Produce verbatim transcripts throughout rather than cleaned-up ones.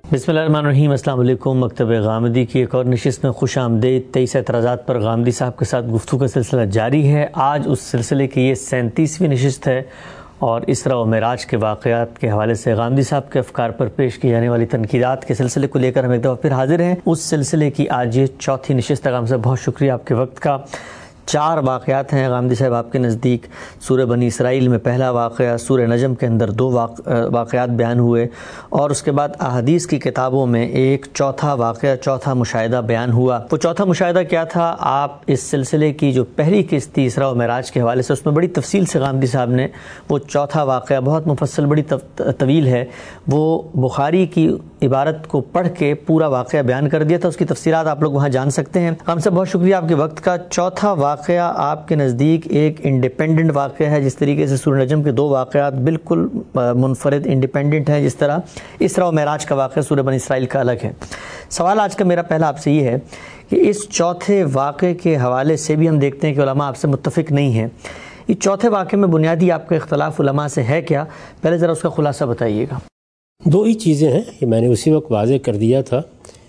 بسم اللہ الرحمن الرحیم۔ السلام علیکم۔ مکتب غامدی کی ایک اور نشست میں خوش آمدید۔ تیئیس اعتراضات پر غامدی صاحب کے ساتھ گفتگو کا سلسلہ جاری ہے۔ آج اس سلسلے کی یہ سینتیسویں نشست ہے اور اسراء و معراج کے واقعات کے حوالے سے غامدی صاحب کے افکار پر پیش کی جانے والی تنقیدات کے سلسلے کو لے کر ہم ایک دفعہ پھر حاضر ہیں۔ اس سلسلے کی آج یہ چوتھی نشست ہے۔ غام صاحب بہت شکریہ آپ کے وقت کا۔ چار واقعات ہیں غامدی صاحب آپ کے نزدیک۔ سورہ بنی اسرائیل میں پہلا واقعہ، سورہ نجم کے اندر دو واقعات بیان ہوئے، اور اس کے بعد احادیث کی کتابوں میں ایک چوتھا واقعہ، چوتھا مشاہدہ بیان ہوا۔ وہ چوتھا مشاہدہ کیا تھا؟ آپ اس سلسلے کی جو پہلی قسط تھی اسراء و معراج کے حوالے سے، اس میں بڑی تفصیل سے غامدی صاحب نے وہ چوتھا واقعہ، بہت مفصل، بڑی طویل ہے، وہ بخاری کی عبارت کو پڑھ کے پورا واقعہ بیان کر دیا تھا۔ اس کی تفصیلات آپ لوگ وہاں جان سکتے ہیں۔ غام صاحب بہت شکریہ آپ کے وقت کا۔ چوتھا واقعہ آپ کے نزدیک ایک انڈیپینڈنٹ واقعہ ہے، جس طریقے سے سورہ نجم کے دو واقعات بالکل منفرد انڈیپینڈنٹ ہیں، جس طرح اسراء و معراج کا واقعہ سورہ بنی اسرائیل کا الگ ہے۔ سوال آج کا میرا پہلا آپ سے یہ ہے کہ اس چوتھے واقعے کے حوالے سے بھی ہم دیکھتے ہیں کہ علماء آپ سے متفق نہیں ہیں۔ اس چوتھے واقعے میں بنیادی آپ کا اختلاف علماء سے ہے کیا؟ پہلے ذرا اس کا خلاصہ بتائیے گا۔ دو ہی چیزیں ہیں، یہ میں نے اسی وقت واضح کر دیا تھا۔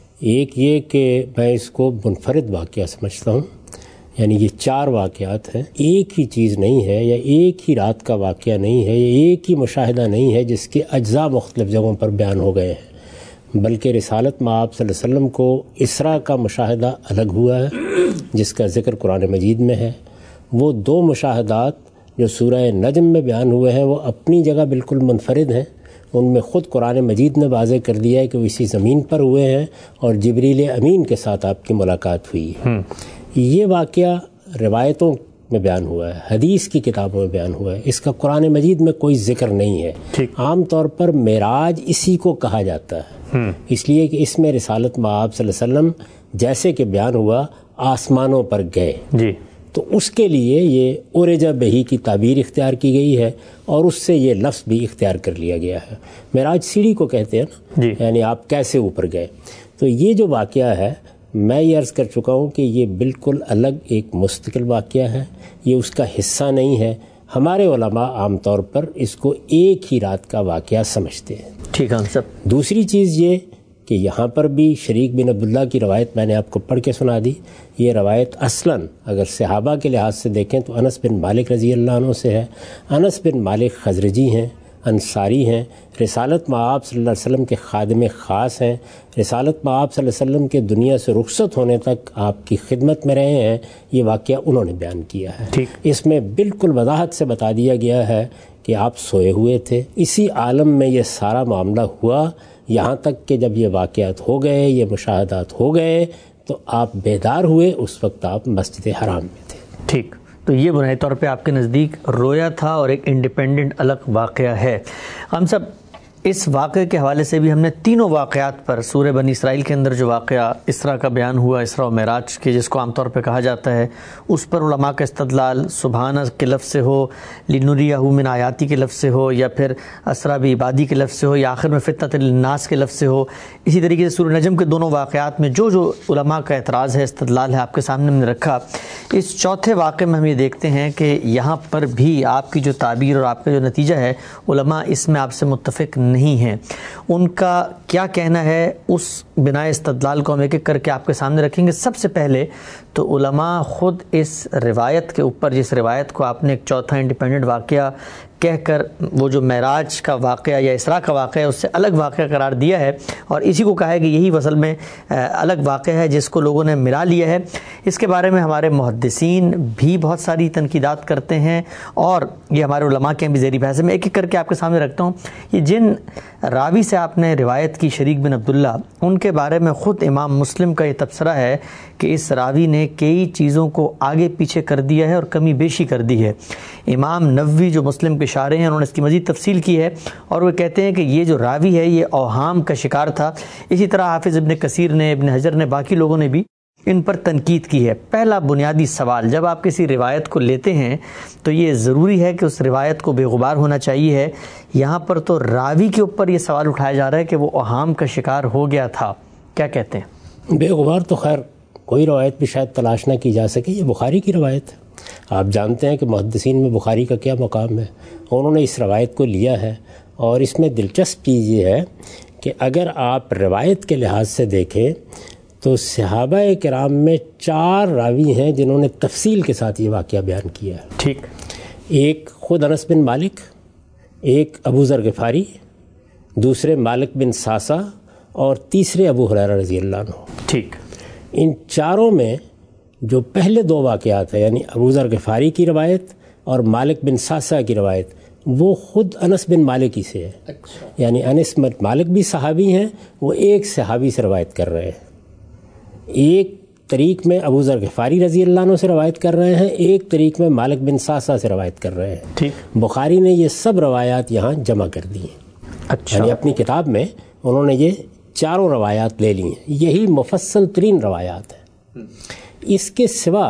ایک یہ کہ میں اس کو منفرد واقعہ سمجھتا ہوں، یعنی یہ چار واقعات ہیں، ایک ہی چیز نہیں ہے، یا ایک ہی رات کا واقعہ نہیں ہے، یا ایک ہی مشاہدہ نہیں ہے جس کے اجزاء مختلف جگہوں پر بیان ہو گئے ہیں، بلکہ رسالت میں آپ صلی اللہ علیہ وسلم کو اسراء کا مشاہدہ الگ ہوا ہے جس کا ذکر قرآن مجید میں ہے۔ وہ دو مشاہدات جو سورہ نجم میں بیان ہوئے ہیں وہ اپنی جگہ بالکل منفرد ہیں، ان میں خود قرآن مجید نے واضح کر دیا ہے کہ وہ اسی زمین پر ہوئے ہیں اور جبریل امین کے ساتھ آپ کی ملاقات ہوئی ہے۔ یہ واقعہ روایتوں میں بیان ہوا ہے، حدیث کی کتابوں میں بیان ہوا ہے، اس کا قرآن مجید میں کوئی ذکر نہیں ہے۔ عام طور پر معراج اسی کو کہا جاتا ہے، اس لیے کہ اس میں رسالت میں آپ صلی اللہ علیہ وسلم جیسے کہ بیان ہوا آسمانوں پر گئے، جی، تو اس کے لیے یہ عرج بہ کی تعبیر اختیار کی گئی ہے اور اس سے یہ لفظ بھی اختیار کر لیا گیا ہے۔ معراج سیڑھی کو کہتے ہیں نا، جی، یعنی آپ کیسے اوپر گئے۔ تو یہ جو واقعہ ہے، میں یہ عرض کر چکا ہوں کہ یہ بالکل الگ ایک مستقل واقعہ ہے، یہ اس کا حصہ نہیں ہے۔ ہمارے علماء عام طور پر اس کو ایک ہی رات کا واقعہ سمجھتے ہیں۔ ٹھیک ہے سب۔ دوسری چیز یہ کہ یہاں پر بھی شریک بن عبداللہ کی روایت میں نے آپ کو پڑھ کے سنا دی۔ یہ روایت اصلاً اگر صحابہ کے لحاظ سے دیکھیں تو انس بن مالک رضی اللہ عنہ سے ہے۔ انس بن مالک خزرجی ہیں، انصاری ہیں، رسالت میں آپ صلی اللہ علیہ وسلم کے خادم خاص ہیں، رسالت میں آپ صلی اللہ علیہ وسلم کے دنیا سے رخصت ہونے تک آپ کی خدمت میں رہے ہیں۔ یہ واقعہ انہوں نے بیان کیا ہے۔ اس میں بالکل وضاحت سے بتا دیا گیا ہے کہ آپ سوئے ہوئے تھے، اسی عالم میں یہ سارا معاملہ ہوا، یہاں تک کہ جب یہ واقعات ہو گئے، یہ مشاہدات ہو گئے تو آپ بیدار ہوئے، اس وقت آپ مسجد حرام میں تھے۔ ٹھیک، تو یہ بنیادی طور پہ آپ کے نزدیک رویا تھا اور ایک انڈیپینڈنٹ الگ واقعہ ہے۔ ہم سب اس واقعے کے حوالے سے بھی ہم نے تینوں واقعات پر، سورہ بنی اسرائیل کے اندر جو واقعہ اسراء کا بیان ہوا، اسراء و معراج کے جس کو عام طور پہ کہا جاتا ہے، اس پر علماء کا استدلال سبحانہ کے لفظ سے ہو، لنریہ من آیاتی کے لفظ سے ہو، یا پھر اسریٰ بعبادی کے لفظ سے ہو، یا آخر میں فتنۃ للناس کے لفظ سے ہو۔ اسی طریقے سے سورہ نجم کے دونوں واقعات میں جو جو علماء کا اعتراض ہے، استدلال ہے، آپ کے سامنے ہم نے رکھا۔ اس چوتھے واقعے میں ہم یہ دیکھتے ہیں کہ یہاں پر بھی آپ کی جو تعبیر اور آپ کا جو نتیجہ ہے، علماء اس میں آپ سے متفق نہیں ہیں۔ ان کا کیا کہنا ہے، اس بنا استدلال کو ہم ایک ایک کر کے آپ کے سامنے رکھیں گے۔ سب سے پہلے تو علماء خود اس روایت کے اوپر، جس روایت کو آپ نے ایک چوتھا انڈیپینڈنٹ واقعہ کہہ کر وہ جو معراج کا واقعہ یا اسراء کا واقعہ ہے اس سے الگ واقعہ قرار دیا ہے، اور اسی کو کہا ہے کہ یہی اصل میں الگ واقعہ ہے جس کو لوگوں نے ملا لیا ہے۔ اس کے بارے میں ہمارے محدثین بھی بہت ساری تنقیدات کرتے ہیں، اور یہ ہمارے علماء کے بھی ذیلی بحث میں ایک ایک کر کے آپ کے سامنے رکھتا ہوں۔ یہ جن راوی سے آپ نے روایت کی، شریک بن عبداللہ، ان کے بارے میں خود امام مسلم کا یہ تبصرہ ہے کہ اس راوی نے کئی چیزوں کو آگے پیچھے کر دیا ہے اور کمی بیشی کر دی ہے۔ امام نووی جو مسلم کے شارح ہیں، انہوں نے اس کی مزید تفصیل کی ہے، اور وہ کہتے ہیں کہ یہ جو راوی ہے یہ اوہام کا شکار تھا۔ اسی طرح حافظ ابن کثیر نے، ابن حجر نے، باقی لوگوں نے بھی ان پر تنقید کی ہے۔ پہلا بنیادی سوال، جب آپ کسی روایت کو لیتے ہیں تو یہ ضروری ہے کہ اس روایت کو بے غبار ہونا چاہیے ہے۔ یہاں پر تو راوی کے اوپر یہ سوال اٹھایا جا رہا ہے کہ وہ اوہام کا شکار ہو گیا تھا، کیا کہتے ہیں؟ بے غبار تو خیر کوئی روایت بھی شاید تلاش نہ کی جا سکے، یہ بخاری کی روایت ہے۔ آپ جانتے ہیں کہ محدثین میں بخاری کا کیا مقام ہے، انہوں نے اس روایت کو لیا ہے، اور اس میں دلچسپ چیز یہ ہے کہ اگر آپ روایت کے لحاظ سے دیکھیں تو صحابہ کرام میں چار راوی ہیں جنہوں نے تفصیل کے ساتھ یہ واقعہ بیان کیا ہے. ٹھیک. ایک خود انس بن مالک، ایک ابو ذر غفاری، دوسرے مالک بن ساسا اور تیسرے ابو ہریرہ رضی اللہ عنہ. ٹھیک. ان چاروں میں جو پہلے دو واقعات ہیں یعنی ابو ذر غفاری کی روایت اور مالک بن ساسا کی روایت وہ خود انس بن مالک ہی سے ہے. اچھا. یعنی انس بن مالک بھی صحابی ہیں، وہ ایک صحابی سے روایت کر رہے ہیں. ایک طریق میں ابو ذر غفاری رضی اللہ عنہ سے روایت کر رہے ہیں، ایک طریق میں مالک بن ساسا سے روایت کر رہے ہیں. ٹھیک. بخاری نے یہ سب روایات یہاں جمع کر دی ہیں. اچھا. یعنی اپنی کتاب میں انہوں نے یہ چاروں روایات لے لی ہیں. یہی مفصل ترین روایات ہیں. اس کے سوا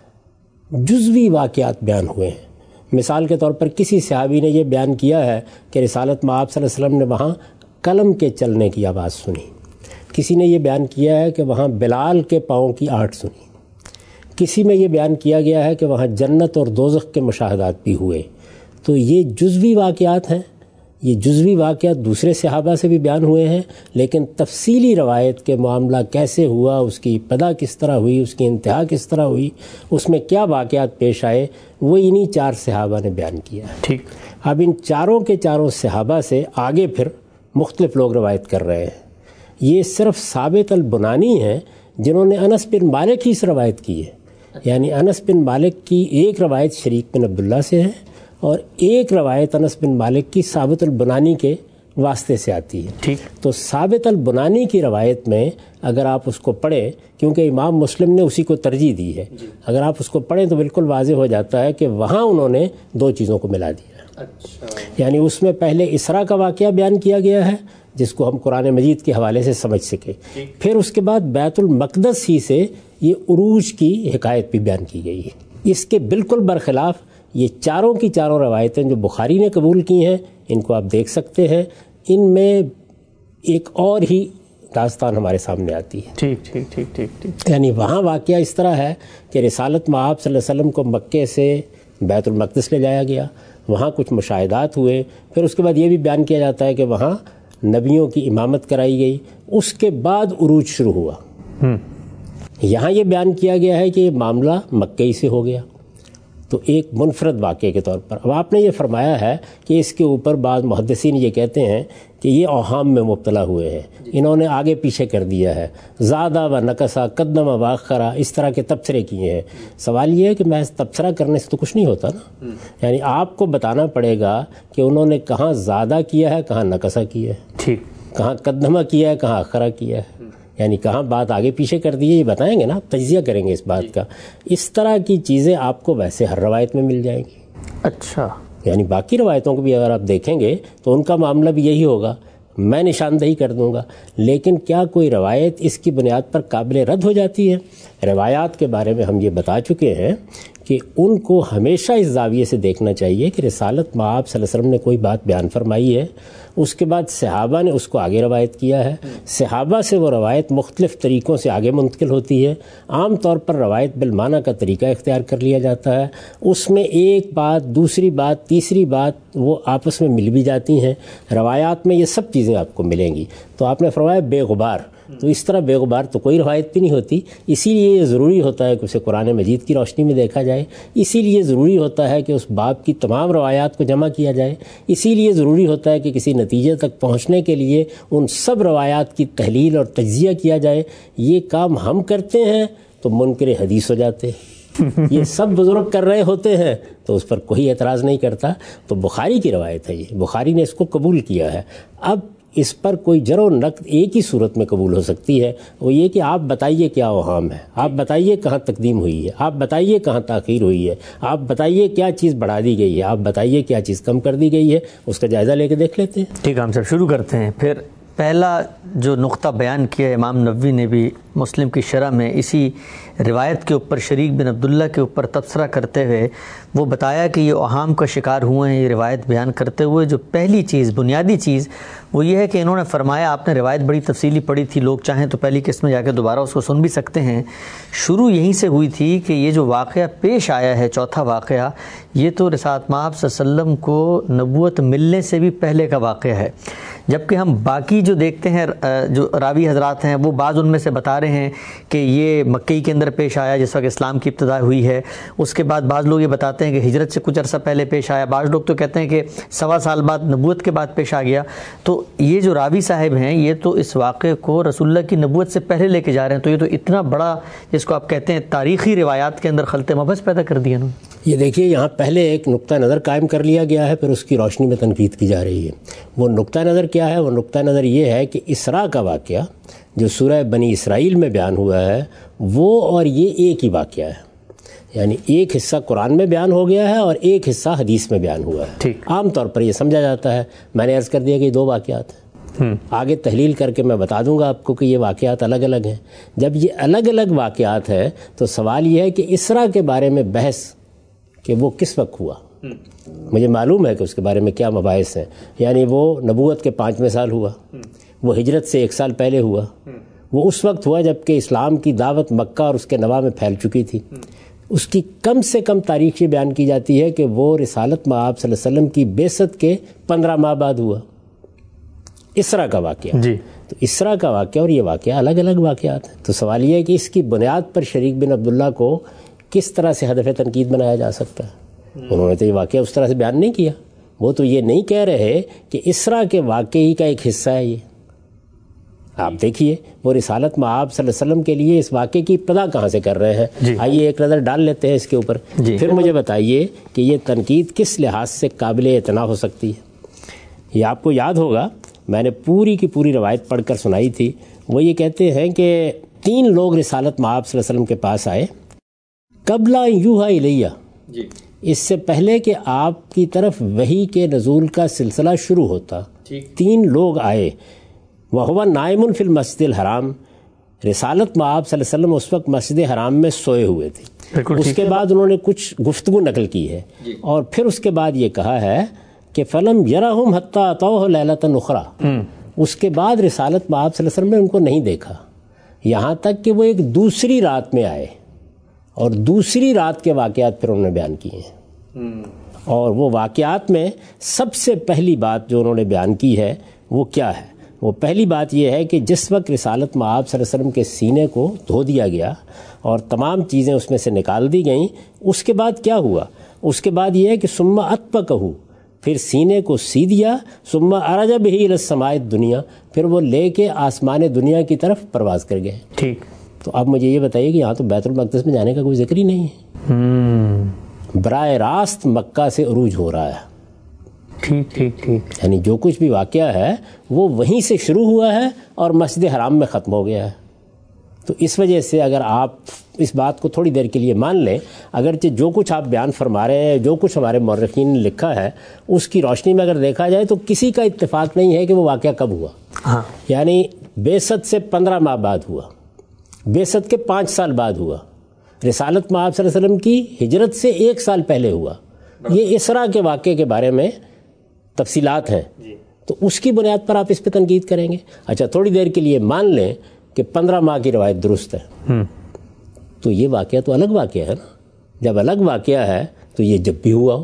جزوی واقعات بیان ہوئے ہیں. مثال کے طور پر کسی صحابی نے یہ بیان کیا ہے کہ رسالت میں آپ صلی اللہ علیہ وسلم نے وہاں قلم کے چلنے کی آواز سنی. کسی نے یہ بیان کیا ہے کہ وہاں بلال کے پاؤں کی آہٹ سنی. کسی میں یہ بیان کیا گیا ہے کہ وہاں جنت اور دوزخ کے مشاہدات بھی ہوئے. تو یہ جزوی واقعات ہیں. یہ جزوی واقعات دوسرے صحابہ سے بھی بیان ہوئے ہیں، لیکن تفصیلی روایت کے معاملہ کیسے ہوا، اس کی ابتدا کس طرح ہوئی، اس کی انتہا کس طرح ہوئی، اس میں کیا واقعات پیش آئے، وہ انہی چار صحابہ نے بیان کیا ہے. ٹھیک. اب ان چاروں کے چاروں صحابہ سے آگے پھر مختلف لوگ روایت کر رہے ہیں. یہ صرف ثابت البنانی ہیں جنہوں نے انس بن مالک ہی سے روایت کی ہے. یعنی انس بن مالک کی ایک روایت شریک بن عبداللہ سے ہے اور ایک روایت انس بن مالک کی ثابت البنانی کے واسطے سے آتی ہے. ٹھیک. تو ثابت البنانی کی روایت میں اگر آپ اس کو پڑھیں، کیونکہ امام مسلم نے اسی کو ترجیح دی ہے، اگر آپ اس کو پڑھیں تو بالکل واضح ہو جاتا ہے کہ وہاں انہوں نے دو چیزوں کو ملا دیا. اچھا. یعنی اس میں پہلے اسراء کا واقعہ بیان کیا گیا ہے جس کو ہم قرآن مجید کے حوالے سے سمجھ سکیں. پھر اس کے بعد بیت المقدس ہی سے یہ عروج کی حکایت بھی بیان کی گئی ہے. اس کے بالکل برخلاف یہ چاروں کی چاروں روایتیں جو بخاری نے قبول کی ہیں، ان کو آپ دیکھ سکتے ہیں. ان میں ایک اور ہی داستان ہمارے سامنے آتی ہے. ٹھیک ٹھیک ٹھیک ٹھیک ٹھیک. یعنی وہاں واقعہ اس طرح ہے کہ رسالت میں آپ صلی اللہ علیہ وسلم کو مکے سے بیت المقدس لے جایا گیا، وہاں کچھ مشاہدات ہوئے. پھر اس کے بعد یہ بھی بیان کیا جاتا ہے کہ وہاں نبیوں کی امامت کرائی گئی. اس کے بعد عروج شروع ہوا. یہاں یہ بیان کیا گیا ہے کہ یہ معاملہ مکے ہی سے ہو گیا. تو ایک منفرد واقعے کے طور پر اب آپ نے یہ فرمایا ہے کہ اس کے اوپر بعض محدثین یہ کہتے ہیں کہ یہ اوہام میں مبتلا ہوئے ہیں، انہوں نے آگے پیچھے کر دیا ہے، زادہ و نقصہ، قدم و واخرہ، اس طرح کے تبصرے کیے ہیں. سوال یہ ہے کہ محض تبصرہ کرنے سے تو کچھ نہیں ہوتا نا. یعنی آپ کو بتانا پڑے گا کہ انہوں نے کہاں زادہ کیا ہے، کہاں نقصہ کیا ہے، ٹھیک، کہاں قدمہ کیا ہے، کہاں اخرہ کیا ہے، یعنی کہاں بات آگے پیچھے کر دی ہے، یہ بتائیں گے نا، تجزیہ کریں گے اس بات کا. اس طرح کی چیزیں آپ کو ویسے ہر روایت میں مل جائیں گی. اچھا. یعنی باقی روایتوں کو بھی اگر آپ دیکھیں گے تو ان کا معاملہ بھی یہی ہوگا، میں نشاندہی کر دوں گا. لیکن کیا کوئی روایت اس کی بنیاد پر قابل رد ہو جاتی ہے؟ روایات کے بارے میں ہم یہ بتا چکے ہیں کہ ان کو ہمیشہ اس زاویے سے دیکھنا چاہیے کہ رسالت میں آپ صلی اللہ علیہ وسلم نے کوئی بات بیان فرمائی ہے، اس کے بعد صحابہ نے اس کو آگے روایت کیا ہے، صحابہ سے وہ روایت مختلف طریقوں سے آگے منتقل ہوتی ہے. عام طور پر روایت بالمعنی کا طریقہ اختیار کر لیا جاتا ہے، اس میں ایک بات، دوسری بات، تیسری بات وہ آپس میں مل بھی جاتی ہیں. روایات میں یہ سب چیزیں آپ کو ملیں گی. تو آپ نے فرمایا بے غبار، تو اس طرح بے غبار تو کوئی روایت بھی نہیں ہوتی. اسی لیے یہ ضروری ہوتا ہے کہ اسے قرآن مجید کی روشنی میں دیکھا جائے. اسی لیے ضروری ہوتا ہے کہ اس باب کی تمام روایات کو جمع کیا جائے. اسی لیے ضروری ہوتا ہے کہ کسی نتیجے تک پہنچنے کے لیے ان سب روایات کی تحلیل اور تجزیہ کیا جائے. یہ کام ہم کرتے ہیں تو منکر حدیث ہو جاتے ہیں. یہ سب بزرگ کر رہے ہوتے ہیں تو اس پر کوئی اعتراض نہیں کرتا. تو بخاری کی روایت ہے، یہ بخاری نے اس کو قبول کیا ہے. اب اس پر کوئی جر و نقد ایک ہی صورت میں قبول ہو سکتی ہے، وہ یہ کہ آپ بتائیے کیا اوہام ہے، آپ بتائیے کہاں تقدیم ہوئی ہے، آپ بتائیے کہاں تاخیر ہوئی ہے، آپ بتائیے کیا چیز بڑھا دی گئی ہے، آپ بتائیے کیا چیز کم کر دی گئی ہے. اس کا جائزہ لے کے دیکھ لیتے ہیں. ٹھیک ہے، ہم سب شروع کرتے ہیں. پھر پہلا جو نقطہ بیان کیا امام نووی نے بھی مسلم کی شرح میں اسی روایت کے اوپر شریک بن عبداللہ کے اوپر تبصرہ کرتے ہوئے وہ بتایا کہ یہ اوہام کا شکار ہوئے ہیں یہ روایت بیان کرتے ہوئے. جو پہلی چیز، بنیادی چیز وہ یہ ہے کہ انہوں نے فرمایا، آپ نے روایت بڑی تفصیلی پڑھی تھی، لوگ چاہیں تو پہلی قسط میں جا کے دوبارہ اس کو سن بھی سکتے ہیں. شروع یہیں سے ہوئی تھی کہ یہ جو واقعہ پیش آیا ہے، چوتھا واقعہ، یہ تو رسالت مآب صلی اللہ علیہ وسلم کو نبوت ملنے سے بھی پہلے کا واقعہ ہے. جبکہ ہم باقی جو دیکھتے ہیں جو راوی حضرات ہیں وہ بعض ان میں سے بتا رہے ہیں کہ یہ مکئی کے اندر پیش آیا جس وقت اسلام کی ابتدا ہوئی ہے. اس کے بعد بعض لوگ یہ بتاتے ہیں کہ ہجرت سے کچھ عرصہ پہلے پیش آیا. بعض لوگ تو کہتے ہیں کہ سوا سال بعد نبوت کے بعد پیش آ گیا. تو یہ جو راوی صاحب ہیں یہ تو اس واقعے کو رسول اللہ کی نبوت سے پہلے لے کے جا رہے ہیں. تو یہ تو اتنا بڑا جس کو آپ کہتے ہیں تاریخی روایات کے اندر خلط مبحث پیدا کر دیا انہوں نے. یہ دیکھیے یہاں پہلے ایک نقطہ نظر قائم کر لیا گیا ہے، پھر اس کی روشنی میں تنقید کی جا رہی ہے. وہ نقطہ نظر کیا ہے؟ وہ نقطہ نظر یہ ہے کہ اسراء کا واقعہ جو سورہ بنی اسرائیل میں بیان ہوا ہے وہ اور یہ ایک ہی واقعہ ہے. یعنی ایک حصہ قرآن میں بیان ہو گیا ہے اور ایک حصہ حدیث میں بیان ہوا ہے. عام طور پر یہ سمجھا جاتا ہے. میں نے عرض کر دیا کہ یہ دو واقعات ہیں. آگے تحلیل کر کے میں بتا دوں گا آپ کو کہ یہ واقعات الگ الگ ہیں. جب یہ الگ الگ واقعات ہیں تو سوال یہ ہے کہ اسراء کے بارے میں بحث کہ وہ کس وقت ہوا. مجھے معلوم ہے کہ اس کے بارے میں کیا مباحث ہیں. یعنی وہ نبوت کے پانچویں سال ہوا، وہ ہجرت سے ایک سال پہلے ہوا، وہ اس وقت ہوا جب کہ اسلام کی دعوت مکہ اور اس کے نواح میں پھیل چکی تھی. اس کی کم سے کم تاریخ یہ بیان کی جاتی ہے کہ وہ رسالت مآب صلی اللہ علیہ وسلم کی بعثت کے پندرہ ماہ بعد ہوا. اسراء کا واقعہ جی. تو اسراء کا واقعہ اور یہ واقعہ الگ الگ واقعات ہیں. تو سوال یہ ہے کہ اس کی بنیاد پر شریک بن عبداللہ کو کس طرح سے ہدف تنقید بنایا جا سکتا ہے؟ انہوں نے تو یہ واقعہ اس طرح سے بیان نہیں کیا. وہ تو یہ نہیں کہہ رہے کہ اسراء کے واقعے کا ایک حصہ ہے یہ. آپ دیکھیے وہ رسالت مآب صلی اللہ علیہ وسلم کے لیے اس واقعے کی ابتدا کہاں سے کر رہے ہیں. جی. آئیے ایک نظر ڈال لیتے ہیں اس کے اوپر. جی. پھر مجھے بتائیے کہ یہ تنقید کس لحاظ سے قابل اعتنا ہو سکتی ہے. یہ آپ کو یاد ہوگا میں نے پوری کی پوری روایت پڑھ کر سنائی تھی. وہ یہ کہتے ہیں کہ تین لوگ رسالت مآب صلی اللہ علیہ وسلم کے پاس آئے قبل یوحا الیہ، اس سے پہلے کہ آپ کی طرف وحی کے نزول کا سلسلہ شروع ہوتا. تین لوگ آئے. وہو نائم فی المسجد الحرام، رسالت مآب صلی اللہ علیہ وسلم اس وقت مسجد حرام میں سوئے ہوئے تھے. اس کے بعد انہوں نے کچھ گفتگو نقل کی ہے اور پھر اس کے بعد یہ کہا ہے کہ فلم یرہم حتی اتوہ لیلۃ اخری. اس کے بعد رسالت مآب صلی اللہ علیہ وسلم نے ان کو نہیں دیکھا یہاں تک کہ وہ ایک دوسری رات میں آئے اور دوسری رات کے واقعات پھر انہوں نے بیان کیے ہیں. اور وہ واقعات میں سب سے پہلی بات جو انہوں نے بیان کی ہے وہ کیا ہے؟ وہ پہلی بات یہ ہے کہ جس وقت رسالت مآب صلی اللہ علیہ وسلم کے سینے کو دھو دیا گیا اور تمام چیزیں اس میں سے نکال دی گئیں، اس کے بعد کیا ہوا؟ اس کے بعد یہ ہے کہ ثم اطبقہ، پھر سینے کو سی دیا، ثم عرج بہ الی السماء الدنیا، پھر وہ لے کے آسمان دنیا کی طرف پرواز کر گئے. ٹھیک. تو اب مجھے یہ بتائیے کہ یہاں تو بیت المقدس میں جانے کا کوئی ذکر ہی نہیں ہے. براہ راست مکہ سے عروج ہو رہا ہے. ٹھیک ٹھیک ٹھیک. یعنی جو کچھ بھی واقعہ ہے وہ وہیں سے شروع ہوا ہے اور مسجد حرام میں ختم ہو گیا ہے. تو اس وجہ سے اگر آپ اس بات کو تھوڑی دیر کے لیے مان لیں، اگرچہ جو کچھ آپ بیان فرما رہے ہیں، جو کچھ ہمارے مورخین نے لکھا ہے، اس کی روشنی میں اگر دیکھا جائے تو کسی کا اتفاق نہیں ہے کہ وہ واقعہ کب ہوا. ہاں. یعنی بعثت سے پندرہ ماہ بعد ہوا، بعثت کے پانچ سال بعد ہوا، رسالت مآب صلی اللہ علیہ وسلم کی ہجرت سے ایک سال پہلے ہوا. یہ اسراء کے واقعے کے بارے میں تفصیلات ہیں. تو اس کی بنیاد پر آپ اس پہ تنقید کریں گے. اچھا تھوڑی دیر کے لیے مان لیں کہ پندرہ ماہ کی روایت درست ہے، تو یہ واقعہ تو الگ واقعہ ہے نا. جب الگ واقعہ ہے تو یہ جب بھی ہوا ہو،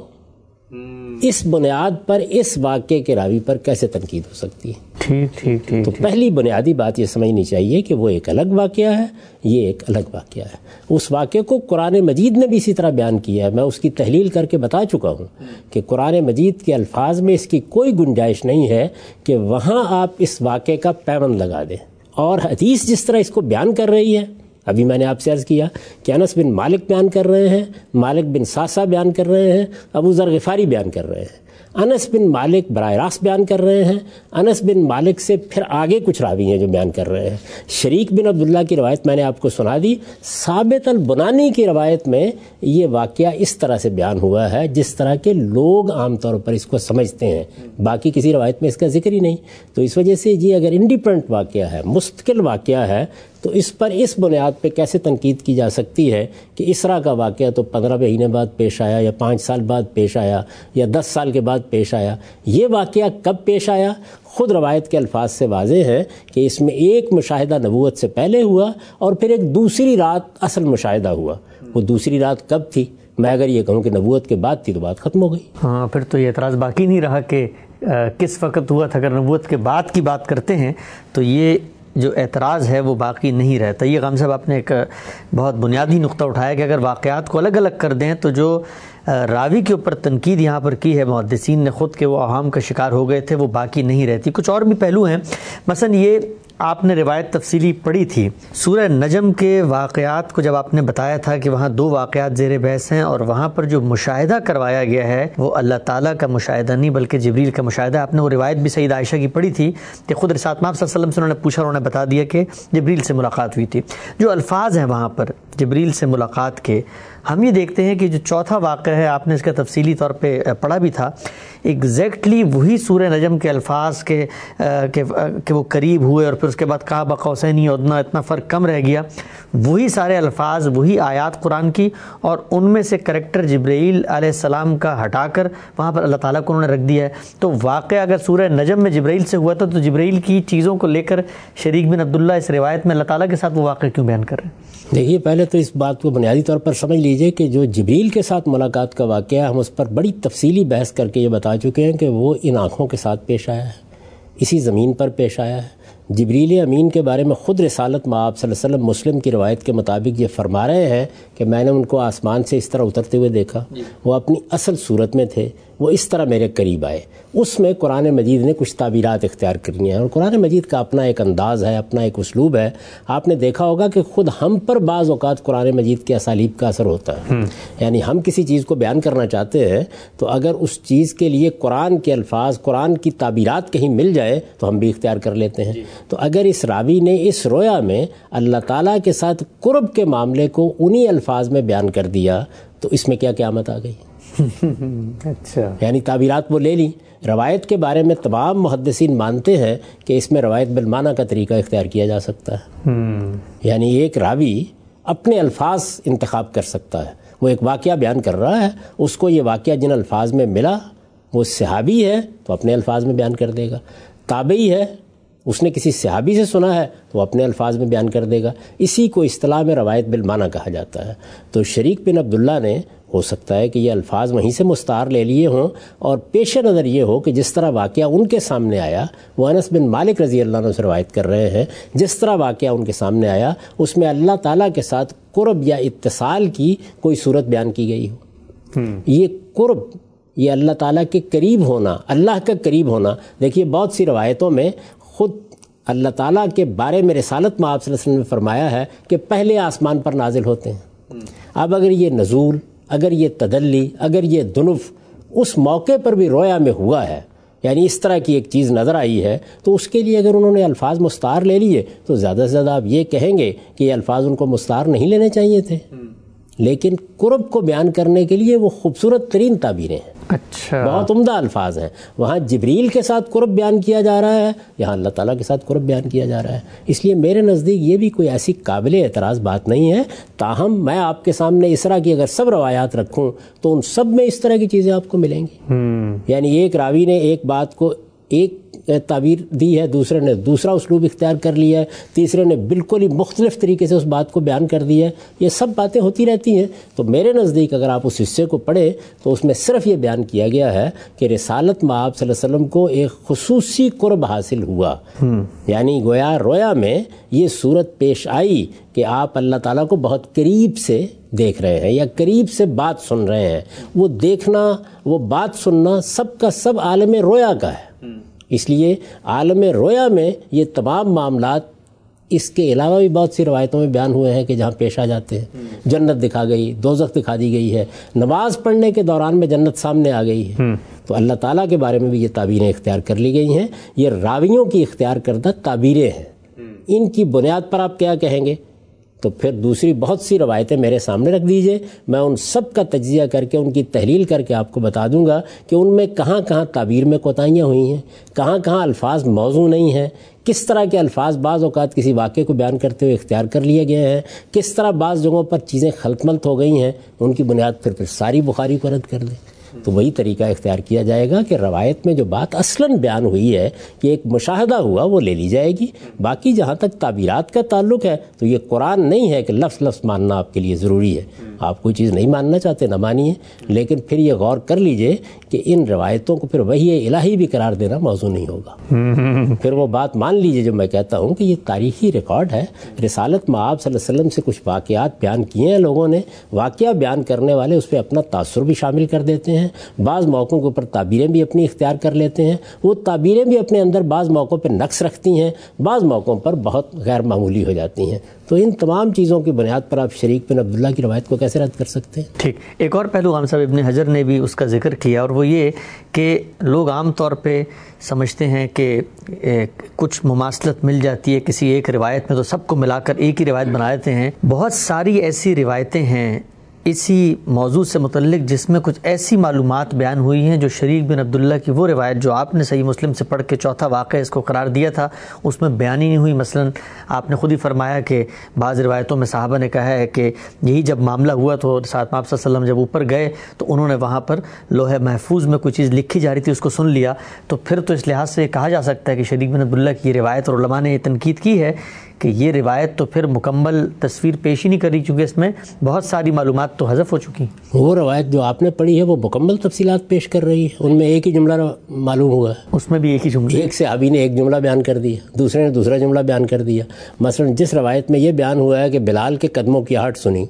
اس بنیاد پر اس واقعے کے راوی پر کیسے تنقید ہو سکتی ہے؟ ٹھیک ٹھیک ٹھیک. تو پہلی بنیادی بات یہ سمجھنی چاہیے کہ وہ ایک الگ واقعہ ہے، یہ ایک الگ واقعہ ہے. اس واقعے کو قرآن مجید نے بھی اسی طرح بیان کیا ہے. میں اس کی تحلیل کر کے بتا چکا ہوں کہ قرآن مجید کے الفاظ میں اس کی کوئی گنجائش نہیں ہے کہ وہاں آپ اس واقعے کا پیوند لگا دیں. اور حدیث جس طرح اس کو بیان کر رہی ہے، ابھی میں نے آپ سے عرض کیا کہ انس بن مالک بیان کر رہے ہیں، مالک بن ساسا بیان کر رہے ہیں، ابو ذر غفاری بیان کر رہے ہیں، انس بن مالک براہ راست بیان کر رہے ہیں، انس بن مالک سے پھر آگے کچھ راوی ہیں جو بیان کر رہے ہیں. شریک بن عبداللہ کی روایت میں نے آپ کو سنا دی. ثابت البنانی کی روایت میں یہ واقعہ اس طرح سے بیان ہوا ہے جس طرح کے لوگ عام طور پر اس کو سمجھتے ہیں، باقی کسی روایت میں اس کا ذکر ہی نہیں. تو اس وجہ سے یہ اگر انڈیپینڈنٹ واقعہ ہے، مستقل واقعہ ہے، تو اس پر اس بنیاد پہ کیسے تنقید کی جا سکتی ہے کہ اسراء کا واقعہ تو پندرہ مہینے بعد پیش آیا یا پانچ سال بعد پیش آیا یا دس سال کے کے بعد پیش آیا۔ یہ واقعہ کب پیش آیا؟ خود روایت کے الفاظ سے واضح ہے کہ اس میں ایک مشاہدہ نبوت سے پہلے ہوا اور پھر ایک دوسری رات اصل مشاہدہ ہوا۔ وہ دوسری رات کب تھی؟ میں اگر یہ کہوں کہ نبوت کے بعد تھی تو بات ختم ہو گئی۔ ہاں، پھر تو یہ اعتراض باقی نہیں رہا کہ کس وقت ہوا تھا۔ اگر نبوت کے بعد کی بات کرتے ہیں تو یہ جو اعتراض ہے وہ باقی نہیں رہتا۔ یہ غام صاحب آپ نے ایک بہت بنیادی نقطہ اٹھایا کہ اگر واقعات کو الگ الگ کر دیں تو جو راوی کے اوپر تنقید یہاں پر کی ہے محدثین نے خود کہ وہ اوہام کا شکار ہو گئے تھے، وہ باقی نہیں رہتی۔ کچھ اور بھی پہلو ہیں، مثلا یہ آپ نے روایت تفصیلی پڑھی تھی سورہ نجم کے واقعات کو، جب آپ نے بتایا تھا کہ وہاں دو واقعات زیر بحث ہیں اور وہاں پر جو مشاہدہ کروایا گیا ہے وہ اللہ تعالیٰ کا مشاہدہ نہیں بلکہ جبریل کا مشاہدہ۔ آپ نے وہ روایت بھی سید عائشہ کی پڑھی تھی کہ خود رسالت مآب صلی اللہ علیہ وسلم سے انہوں نے پوچھا، انہوں نے بتا دیا کہ جبریل سے ملاقات ہوئی تھی۔ جو الفاظ ہیں وہاں پر جبریل سے ملاقات کے، ہم یہ دیکھتے ہیں کہ جو چوتھا واقعہ ہے آپ نے اس کا تفصیلی طور پہ پڑھا بھی تھا، ایگزیکٹلی وہی سورہ نجم کے الفاظ کے کہ وہ قریب ہوئے اور پھر اس کے بعد قاب قوسین ادنیٰ، اتنا فرق کم رہ گیا، وہی سارے الفاظ وہی آیات قرآن کی، اور ان میں سے کریکٹر جبرائیل علیہ السلام کا ہٹا کر وہاں پر اللہ تعالیٰ کو انہوں نے رکھ دیا ہے۔ تو واقعہ اگر سورہ نجم میں جبرائیل سے ہوا تھا تو جبرائیل کی چیزوں کو لے کر شریک بن عبداللہ اس روایت میں اللہ تعالیٰ کے ساتھ وہ واقعہ کیوں بیان کر رہے ہیں؟ دیکھیے، پہلے تو اس بات کو بنیادی طور پر سمجھ لیجئے کہ جو جبریل کے ساتھ ملاقات کا واقعہ، ہم اس پر بڑی تفصیلی بحث کر کے یہ بتا چکے ہیں کہ وہ ان آنکھوں کے ساتھ پیش آیا ہے، اسی زمین پر پیش آیا ہے۔ جبریل امین کے بارے میں خود رسالت مآب صلی اللہ علیہ وسلم مسلم کی روایت کے مطابق یہ فرما رہے ہیں کہ میں نے ان کو آسمان سے اس طرح اترتے ہوئے دیکھا، وہ اپنی اصل صورت میں تھے، وہ اس طرح میرے قریب آئے۔ اس میں قرآن مجید نے کچھ تعبیرات اختیار کرنی ہیں، اور قرآن مجید کا اپنا ایک انداز ہے، اپنا ایک اسلوب ہے۔ آپ نے دیکھا ہوگا کہ خود ہم پر بعض اوقات قرآن مجید کے اسالیب کا اثر ہوتا ہے، یعنی ہم کسی چیز کو بیان کرنا چاہتے ہیں تو اگر اس چیز کے لیے قرآن کے الفاظ، قرآن کی تعبیرات کہیں مل جائے تو ہم بھی اختیار کر لیتے ہیں۔ تو اگر اس راوی نے اس رویا میں اللہ تعالیٰ کے ساتھ قرب کے معاملے کو انہی الفاظ میں بیان کر دیا تو اس میں کیا قیامت آ گئی؟ اچھا، یعنی تعبیرات وہ لے لی۔ روایت کے بارے میں تمام محدثین مانتے ہیں کہ اس میں روایت بالمعنی کا طریقہ اختیار کیا جا سکتا ہے، یعنی ایک راوی اپنے الفاظ انتخاب کر سکتا ہے۔ وہ ایک واقعہ بیان کر رہا ہے، اس کو یہ واقعہ جن الفاظ میں ملا، وہ صحابی ہے تو اپنے الفاظ میں بیان کر دے گا، تابعی ہے اس نے کسی صحابی سے سنا ہے تو وہ اپنے الفاظ میں بیان کر دے گا۔ اسی کو اصطلاح میں روایت بالمعنی کہا جاتا ہے۔ تو شریک بن عبداللہ نے ہو سکتا ہے کہ یہ الفاظ وہیں سے مستعار لے لیے ہوں، اور پیش نظر یہ ہو کہ جس طرح واقعہ ان کے سامنے آیا، وہ انس بن مالک رضی اللہ عنہ سے روایت کر رہے ہیں، جس طرح واقعہ ان کے سامنے آیا اس میں اللہ تعالیٰ کے ساتھ قرب یا اتصال کی کوئی صورت بیان کی گئی ہو۔ یہ قرب، یہ اللہ تعالیٰ کے قریب ہونا، اللہ کا قریب ہونا۔ دیکھیے، بہت سی روایتوں میں خود اللہ تعالیٰ کے بارے میں رسالت مآب صلی اللہ علیہ وسلم نے فرمایا ہے کہ پہلے آسمان پر نازل ہوتے ہیں۔ اب اگر یہ نزول، اگر یہ تدلی، اگر یہ دنف اس موقع پر بھی رویا میں ہوا ہے، یعنی اس طرح کی ایک چیز نظر آئی ہے، تو اس کے لیے اگر انہوں نے الفاظ مستعار لے لیے تو زیادہ سے زیادہ آپ یہ کہیں گے کہ یہ الفاظ ان کو مستعار نہیں لینے چاہیے تھے۔ لیکن قرب کو بیان کرنے کے لیے وہ خوبصورت ترین تعبیریں ہیں، اچھا، بہت عمدہ الفاظ ہیں۔ وہاں جبریل کے ساتھ قرب بیان کیا جا رہا ہے، یہاں اللہ تعالیٰ کے ساتھ قرب بیان کیا جا رہا ہے۔ اس لیے میرے نزدیک یہ بھی کوئی ایسی قابل اعتراض بات نہیں ہے۔ تاہم میں آپ کے سامنے اس طرح کی اگر سب روایات رکھوں تو ان سب میں اس طرح کی چیزیں آپ کو ملیں گی۔ یعنی ایک راوی نے ایک بات کو ایک تعبیر دی ہے، دوسرے نے دوسرا اسلوب اختیار کر لیا ہے، تیسرے نے بالکل ہی مختلف طریقے سے اس بات کو بیان کر دیا ہے۔ یہ سب باتیں ہوتی رہتی ہیں۔ تو میرے نزدیک اگر آپ اس حصے کو پڑھیں تو اس میں صرف یہ بیان کیا گیا ہے کہ رسالت مآب صلی اللہ علیہ وسلم کو ایک خصوصی قرب حاصل ہوا، یعنی گویا رویا میں یہ صورت پیش آئی کہ آپ اللہ تعالیٰ کو بہت قریب سے دیکھ رہے ہیں یا قریب سے بات سن رہے ہیں۔ وہ دیکھنا، وہ بات سننا سب کا سب عالم رویا کا ہے۔ اس لیے عالم رویا میں یہ تمام معاملات، اس کے علاوہ بھی بہت سی روایتوں میں بیان ہوئے ہیں کہ جہاں پیش آ جاتے ہیں۔ جنت دکھا گئی، دوزخ دکھا دی گئی ہے، نماز پڑھنے کے دوران میں جنت سامنے آ گئی ہے۔ تو اللہ تعالیٰ کے بارے میں بھی یہ تعبیریں اختیار کر لی گئی ہیں۔ یہ راویوں کی اختیار کردہ تعبیریں ہیں، ان کی بنیاد پر آپ کیا کہیں گے؟ تو پھر دوسری بہت سی روایتیں میرے سامنے رکھ دیجئے، میں ان سب کا تجزیہ کر کے ان کی تحلیل کر کے آپ کو بتا دوں گا کہ ان میں کہاں کہاں تعبیر میں کوتاہیاں ہوئی ہیں، کہاں کہاں الفاظ موضوع نہیں ہیں، کس طرح کے الفاظ بعض اوقات کسی واقعے کو بیان کرتے ہوئے اختیار کر لیے گئے ہیں، کس طرح بعض جگہوں پر چیزیں خلط ملط ہو گئی ہیں۔ ان کی بنیاد پھر پھر ساری بخاری کو رد کر دیں۔ تو وہی طریقہ اختیار کیا جائے گا کہ روایت میں جو بات اصلاً بیان ہوئی ہے کہ ایک مشاہدہ ہوا وہ لے لی جائے گی. باقی جہاں تک تعبیرات کا تعلق ہے تو یہ قرآن نہیں ہے کہ لفظ لفظ ماننا آپ کے لیے ضروری ہے. آپ کوئی چیز نہیں ماننا چاہتے نہ مانیے، لیکن پھر یہ غور کر لیجئے کہ ان روایتوں کو پھر وحی الہی بھی قرار دینا موضوع نہیں ہوگا. پھر وہ بات مان لیجئے جو میں کہتا ہوں کہ یہ تاریخی ریکارڈ ہے. رسالت مآب صلی اللہ علیہ وسلم سے کچھ واقعات بیان کیے ہیں لوگوں نے. واقعہ بیان کرنے والے اس پہ اپنا تاثر بھی شامل کر دیتے ہیں. بعض موقعوں کے اوپر تعبیریں بھی اپنی اختیار کر لیتے ہیں. وہ تعبیریں بھی اپنے اندر بعض موقعوں پہ نقص رکھتی ہیں، بعض موقعوں پر بہت غیر معمولی ہو جاتی ہیں. تو ان تمام چیزوں کی بنیاد پر آپ شریک بن عبداللہ کی روایت کو کیسے رد کر سکتے ہیں؟ ٹھیک. ایک اور پہلو غام صاحب ابن حجر نے بھی اس کا ذکر کیا، اور وہ یہ کہ لوگ عام طور پہ سمجھتے ہیں کہ کچھ مماثلت مل جاتی ہے کسی ایک روایت میں تو سب کو ملا کر ایک ہی روایت بنا دیتے ہیں. بہت ساری ایسی روایتیں ہیں اسی موضوع سے متعلق جس میں کچھ ایسی معلومات بیان ہوئی ہیں جو شریک بن عبداللہ کی وہ روایت جو آپ نے صحیح مسلم سے پڑھ کے چوتھا واقعہ اس کو قرار دیا تھا اس میں بیان ہی نہیں ہوئی. مثلا آپ نے خود ہی فرمایا کہ بعض روایتوں میں صحابہ نے کہا ہے کہ یہی جب معاملہ ہوا تو ساتھ آپ صلی اللہ علیہ وسلم جب اوپر گئے تو انہوں نے وہاں پر لوح محفوظ میں کوئی چیز لکھی جا رہی تھی اس کو سن لیا. تو پھر تو اس لحاظ سے یہ کہا جا سکتا ہے کہ شریک بن عبداللہ کی یہ روایت، اور علماء نے یہ تنقید کی ہے کہ یہ روایت تو پھر مکمل تصویر پیش ہی نہیں کر رہی کیونکہ اس میں بہت ساری معلومات تو حذف ہو چکی. وہ روایت جو آپ نے پڑھی ہے وہ مکمل تفصیلات پیش کر رہی ہے. ان میں ایک ہی جملہ معلوم ہوا ہے، اس میں بھی ایک ہی جملہ، ایک صحابی نے ایک جملہ بیان کر دیا، دوسرے نے دوسرا جملہ بیان کر دیا. مثلا جس روایت میں یہ بیان ہوا ہے کہ بلال کے قدموں کی آہٹ سنی،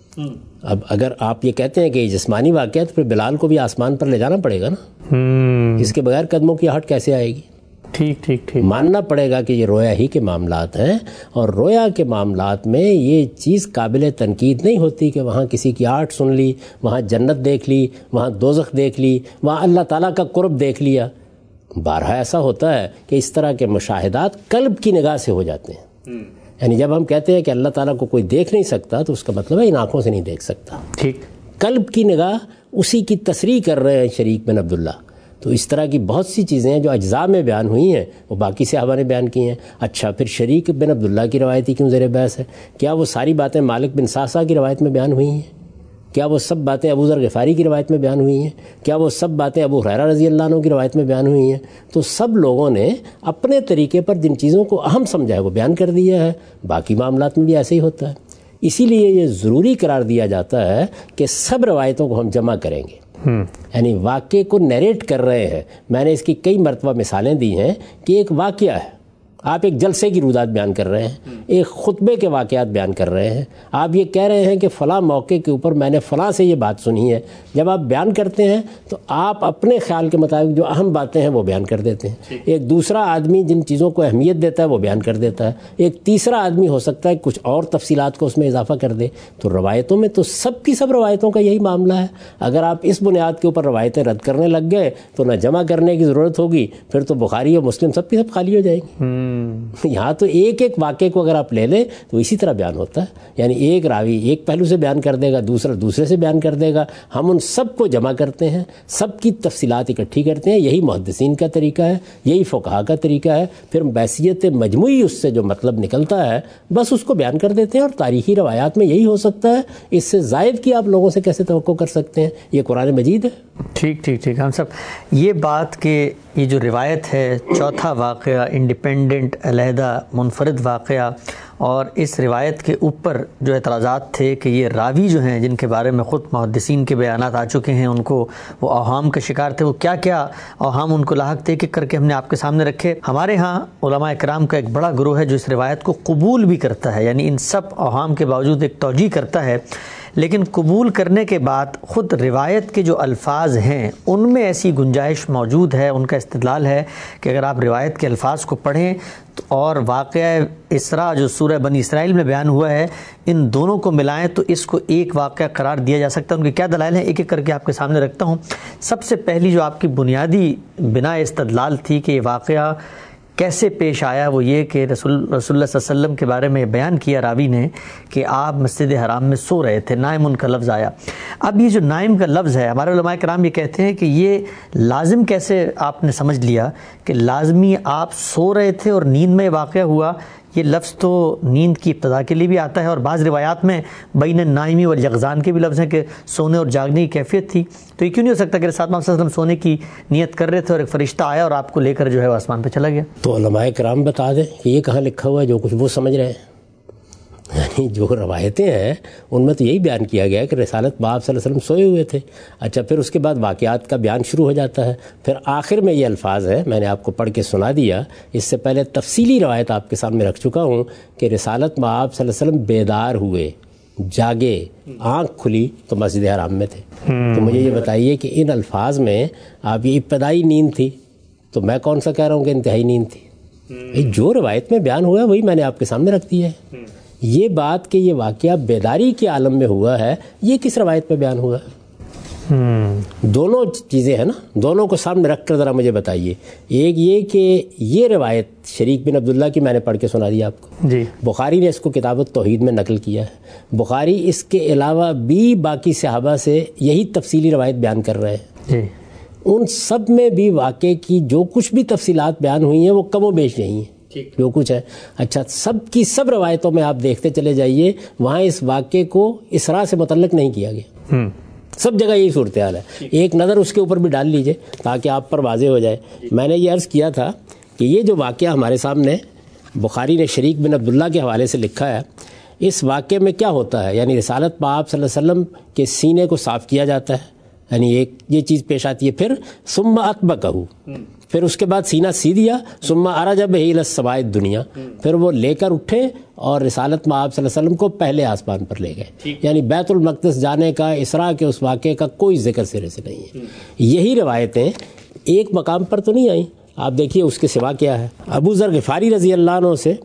اب اگر آپ یہ کہتے ہیں کہ یہ جسمانی واقعہ تو پھر بلال کو بھی آسمان پر لے جانا پڑے گا نا. اس کے بغیر قدموں کی آہٹ کیسے آئے گی؟ ٹھیک ٹھیک ٹھیک ماننا پڑے گا کہ یہ رویا ہی کے معاملات ہیں، اور رویا کے معاملات میں یہ چیز قابل تنقید نہیں ہوتی کہ وہاں کسی کی آہٹ سن لی، وہاں جنت دیکھ لی، وہاں دوزخ دیکھ لی، وہاں اللہ تعالیٰ کا قرب دیکھ لیا. بارہا ایسا ہوتا ہے کہ اس طرح کے مشاہدات قلب کی نگاہ سے ہو جاتے ہیں. یعنی جب ہم کہتے ہیں کہ اللہ تعالیٰ کو کوئی دیکھ نہیں سکتا تو اس کا مطلب ہے ان آنکھوں سے نہیں دیکھ سکتا. ٹھیک، قلب کی نگاہ اسی کی تصریح کر رہے ہیں شریک بن عبداللہ. تو اس طرح کی بہت سی چیزیں ہیں جو اجزاء میں بیان ہوئی ہیں وہ باقی صحابہ نے بیان کی ہیں. اچھا، پھر شریک بن عبداللہ کی روایتی کیوں زیر بحث ہے؟ کیا وہ ساری باتیں مالک بن سعصع کی روایت میں بیان ہوئی ہیں؟ کیا وہ سب باتیں ابو ذر غفاری کی روایت میں بیان ہوئی ہیں؟ کیا وہ سب باتیں ابو ہریرہ رضی اللہ عنہ کی روایت میں بیان ہوئی ہیں؟ تو سب لوگوں نے اپنے طریقے پر جن چیزوں کو اہم سمجھا ہے وہ بیان کر دیا ہے. باقی معاملات میں بھی ایسے ہی ہوتا ہے. اسی لیے یہ ضروری قرار دیا جاتا ہے کہ سب روایتوں کو ہم جمع کریں گے. یعنی واقعے کو نیریٹ کر رہے ہیں. میں نے اس کی کئی مرتبہ مثالیں دی ہیں کہ ایک واقعہ ہے، آپ ایک جلسے کی روایت بیان کر رہے ہیں، ایک خطبے کے واقعات بیان کر رہے ہیں، آپ یہ کہہ رہے ہیں کہ فلاں موقع کے اوپر میں نے فلاں سے یہ بات سنی ہے. جب آپ بیان کرتے ہیں تو آپ اپنے خیال کے مطابق جو اہم باتیں ہیں وہ بیان کر دیتے ہیں. ایک دوسرا آدمی جن چیزوں کو اہمیت دیتا ہے وہ بیان کر دیتا ہے. ایک تیسرا آدمی ہو سکتا ہے کچھ اور تفصیلات کو اس میں اضافہ کر دے. تو روایتوں میں تو سب کی سب روایتوں کا یہی معاملہ ہے. اگر آپ اس بنیاد کے اوپر روایتیں رد کرنے لگ گئے تو نہ جمع کرنے کی ضرورت ہوگی، پھر تو بخاری اور مسلم سب کی سب خالی ہو جائیں گی. یہاں تو ایک ایک واقعے کو اگر آپ لے لیں تو اسی طرح بیان ہوتا ہے. یعنی ایک راوی ایک پہلو سے بیان کر دے گا، دوسرا دوسرے سے بیان کر دے گا. ہم ان سب کو جمع کرتے ہیں، سب کی تفصیلات اکٹھی کرتے ہیں. یہی محدثین کا طریقہ ہے، یہی فقہا کا طریقہ ہے. پھر بحثیت مجموعی اس سے جو مطلب نکلتا ہے بس اس کو بیان کر دیتے ہیں. اور تاریخی روایات میں یہی ہو سکتا ہے. اس سے زائد کی آپ لوگوں سے کیسے توقع کر سکتے ہیں؟ یہ قرآن مجید ہے. ٹھیک ٹھیک ٹھیک ہم سب یہ بات کہ یہ جو روایت ہے چوتھا واقعہ انڈیپینڈنٹ علیحدہ منفرد واقعہ، اور اس روایت کے اوپر جو اعتراضات تھے کہ یہ راوی جو ہیں جن کے بارے میں خود محدثین کے بیانات آ چکے ہیں ان کو وہ اوہام کا شکار تھے، وہ کیا کیا اوہام ان کو لاحق تھے کہ کر کے ہم نے آپ کے سامنے رکھے. ہمارے ہاں علماء کرام کا ایک بڑا گروہ ہے جو اس روایت کو قبول بھی کرتا ہے، یعنی ان سب اوہام کے باوجود ایک توجیہ کرتا ہے، لیکن قبول کرنے کے بعد خود روایت کے جو الفاظ ہیں ان میں ایسی گنجائش موجود ہے، ان کا استدلال ہے کہ اگر آپ روایت کے الفاظ کو پڑھیں اور واقعہ اسراء جو سورہ بنی اسرائیل میں بیان ہوا ہے ان دونوں کو ملائیں تو اس کو ایک واقعہ قرار دیا جا سکتا ہے. ان کے کیا دلائل ہیں ایک ایک کر کے آپ کے سامنے رکھتا ہوں. سب سے پہلی جو آپ کی بنیادی بنا استدلال تھی کہ یہ واقعہ کیسے پیش آیا وہ یہ کہ رسول رسول اللہ صلی اللہ علیہ وسلم کے بارے میں بیان کیا راوی نے کہ آپ مسجد حرام میں سو رہے تھے، نائم ان کا لفظ آیا. اب یہ جو نائم کا لفظ ہے ہمارے علماء کرام یہ کہتے ہیں کہ یہ لازم کیسے آپ نے سمجھ لیا کہ لازمی آپ سو رہے تھے اور نیند میں واقع ہوا، یہ لفظ تو نیند کی ابتدا کے لیے بھی آتا ہے، اور بعض روایات میں بین النائمی والیقظان کے بھی لفظ ہیں کہ سونے اور جاگنے کی کیفیت تھی. تو یہ کیوں نہیں ہو سکتا کہ رسول اللہ صلی اللہ علیہ وسلم سونے کی نیت کر رہے تھے اور ایک فرشتہ آیا اور آپ کو لے کر جو ہے وہ آسمان پہ چلا گیا؟ تو علماء کرام بتا دیں کہ یہ کہاں لکھا ہوا ہے جو کچھ وہ سمجھ رہے ہیں. یعنی جو روایتیں ہیں ان میں تو یہی بیان کیا گیا ہے کہ رسالت باب صلی اللہ علیہ وسلم سوئے ہوئے تھے. اچھا پھر اس کے بعد واقعات کا بیان شروع ہو جاتا ہے. پھر آخر میں یہ الفاظ ہے، میں نے آپ کو پڑھ کے سنا دیا، اس سے پہلے تفصیلی روایت آپ کے سامنے رکھ چکا ہوں کہ رسالت باب صلی اللہ علیہ وسلم بیدار ہوئے، جاگے، آنکھ کھلی تو مسجد حرام میں تھے. تو مجھے یہ بتائیے کہ ان الفاظ میں آپ یہ ابتدائی نیند تھی، تو میں کون سا کہہ رہا ہوں کہ انتہائی نیند تھی؟ جو روایت میں بیان ہوا ہے وہی میں نے آپ کے سامنے رکھ دیا ہے. یہ بات کہ یہ واقعہ بیداری کے عالم میں ہوا ہے، یہ کس روایت میں بیان ہوا ہے؟ دونوں چیزیں ہیں نا، دونوں کو سامنے رکھ کر ذرا مجھے بتائیے. ایک یہ کہ یہ روایت شریک بن عبداللہ کی میں نے پڑھ کے سنا دیا آپ کو، جی بخاری نے اس کو کتاب التوحید میں نقل کیا ہے. بخاری اس کے علاوہ بھی باقی صحابہ سے یہی تفصیلی روایت بیان کر رہے ہیں. جی ان سب میں بھی واقعے کی جو کچھ بھی تفصیلات بیان ہوئی ہیں وہ کم و بیش یہی ہیں جو کچھ ہے. اچھا سب کی سب روایتوں میں آپ دیکھتے چلے جائیے، وہاں اس واقعے کو اسراء سے متعلق نہیں کیا گیا. سب جگہ یہی صورتحال ہے. ایک نظر اس کے اوپر بھی ڈال لیجئے تاکہ آپ پر واضح ہو جائے. میں نے یہ عرض کیا تھا کہ یہ جو واقعہ ہمارے سامنے بخاری نے شریک بن عبداللہ کے حوالے سے لکھا ہے، اس واقعے میں کیا ہوتا ہے؟ یعنی رسالت پاک صلی اللہ علیہ وسلم کے سینے کو صاف کیا جاتا ہے، یعنی ایک یہ چیز پیش آتی ہے. پھر ثم اطبقہ، پھر اس کے بعد سینہ سی دیا، ثم عرج بہ الی السماء الدنیا، پھر وہ لے کر اٹھے اور رسالت مآب صلی اللہ علیہ وسلم کو پہلے آسمان پر لے گئے. یعنی بیت المقدس جانے کا، اسراء کے اس واقعے کا کوئی ذکر سرے سے نہیں ہے. یہی روایتیں ایک مقام پر تو نہیں آئیں، آپ دیکھیے اس کے سوا کیا ہے. ابو ذر غفاری رضی اللہ عنہ سے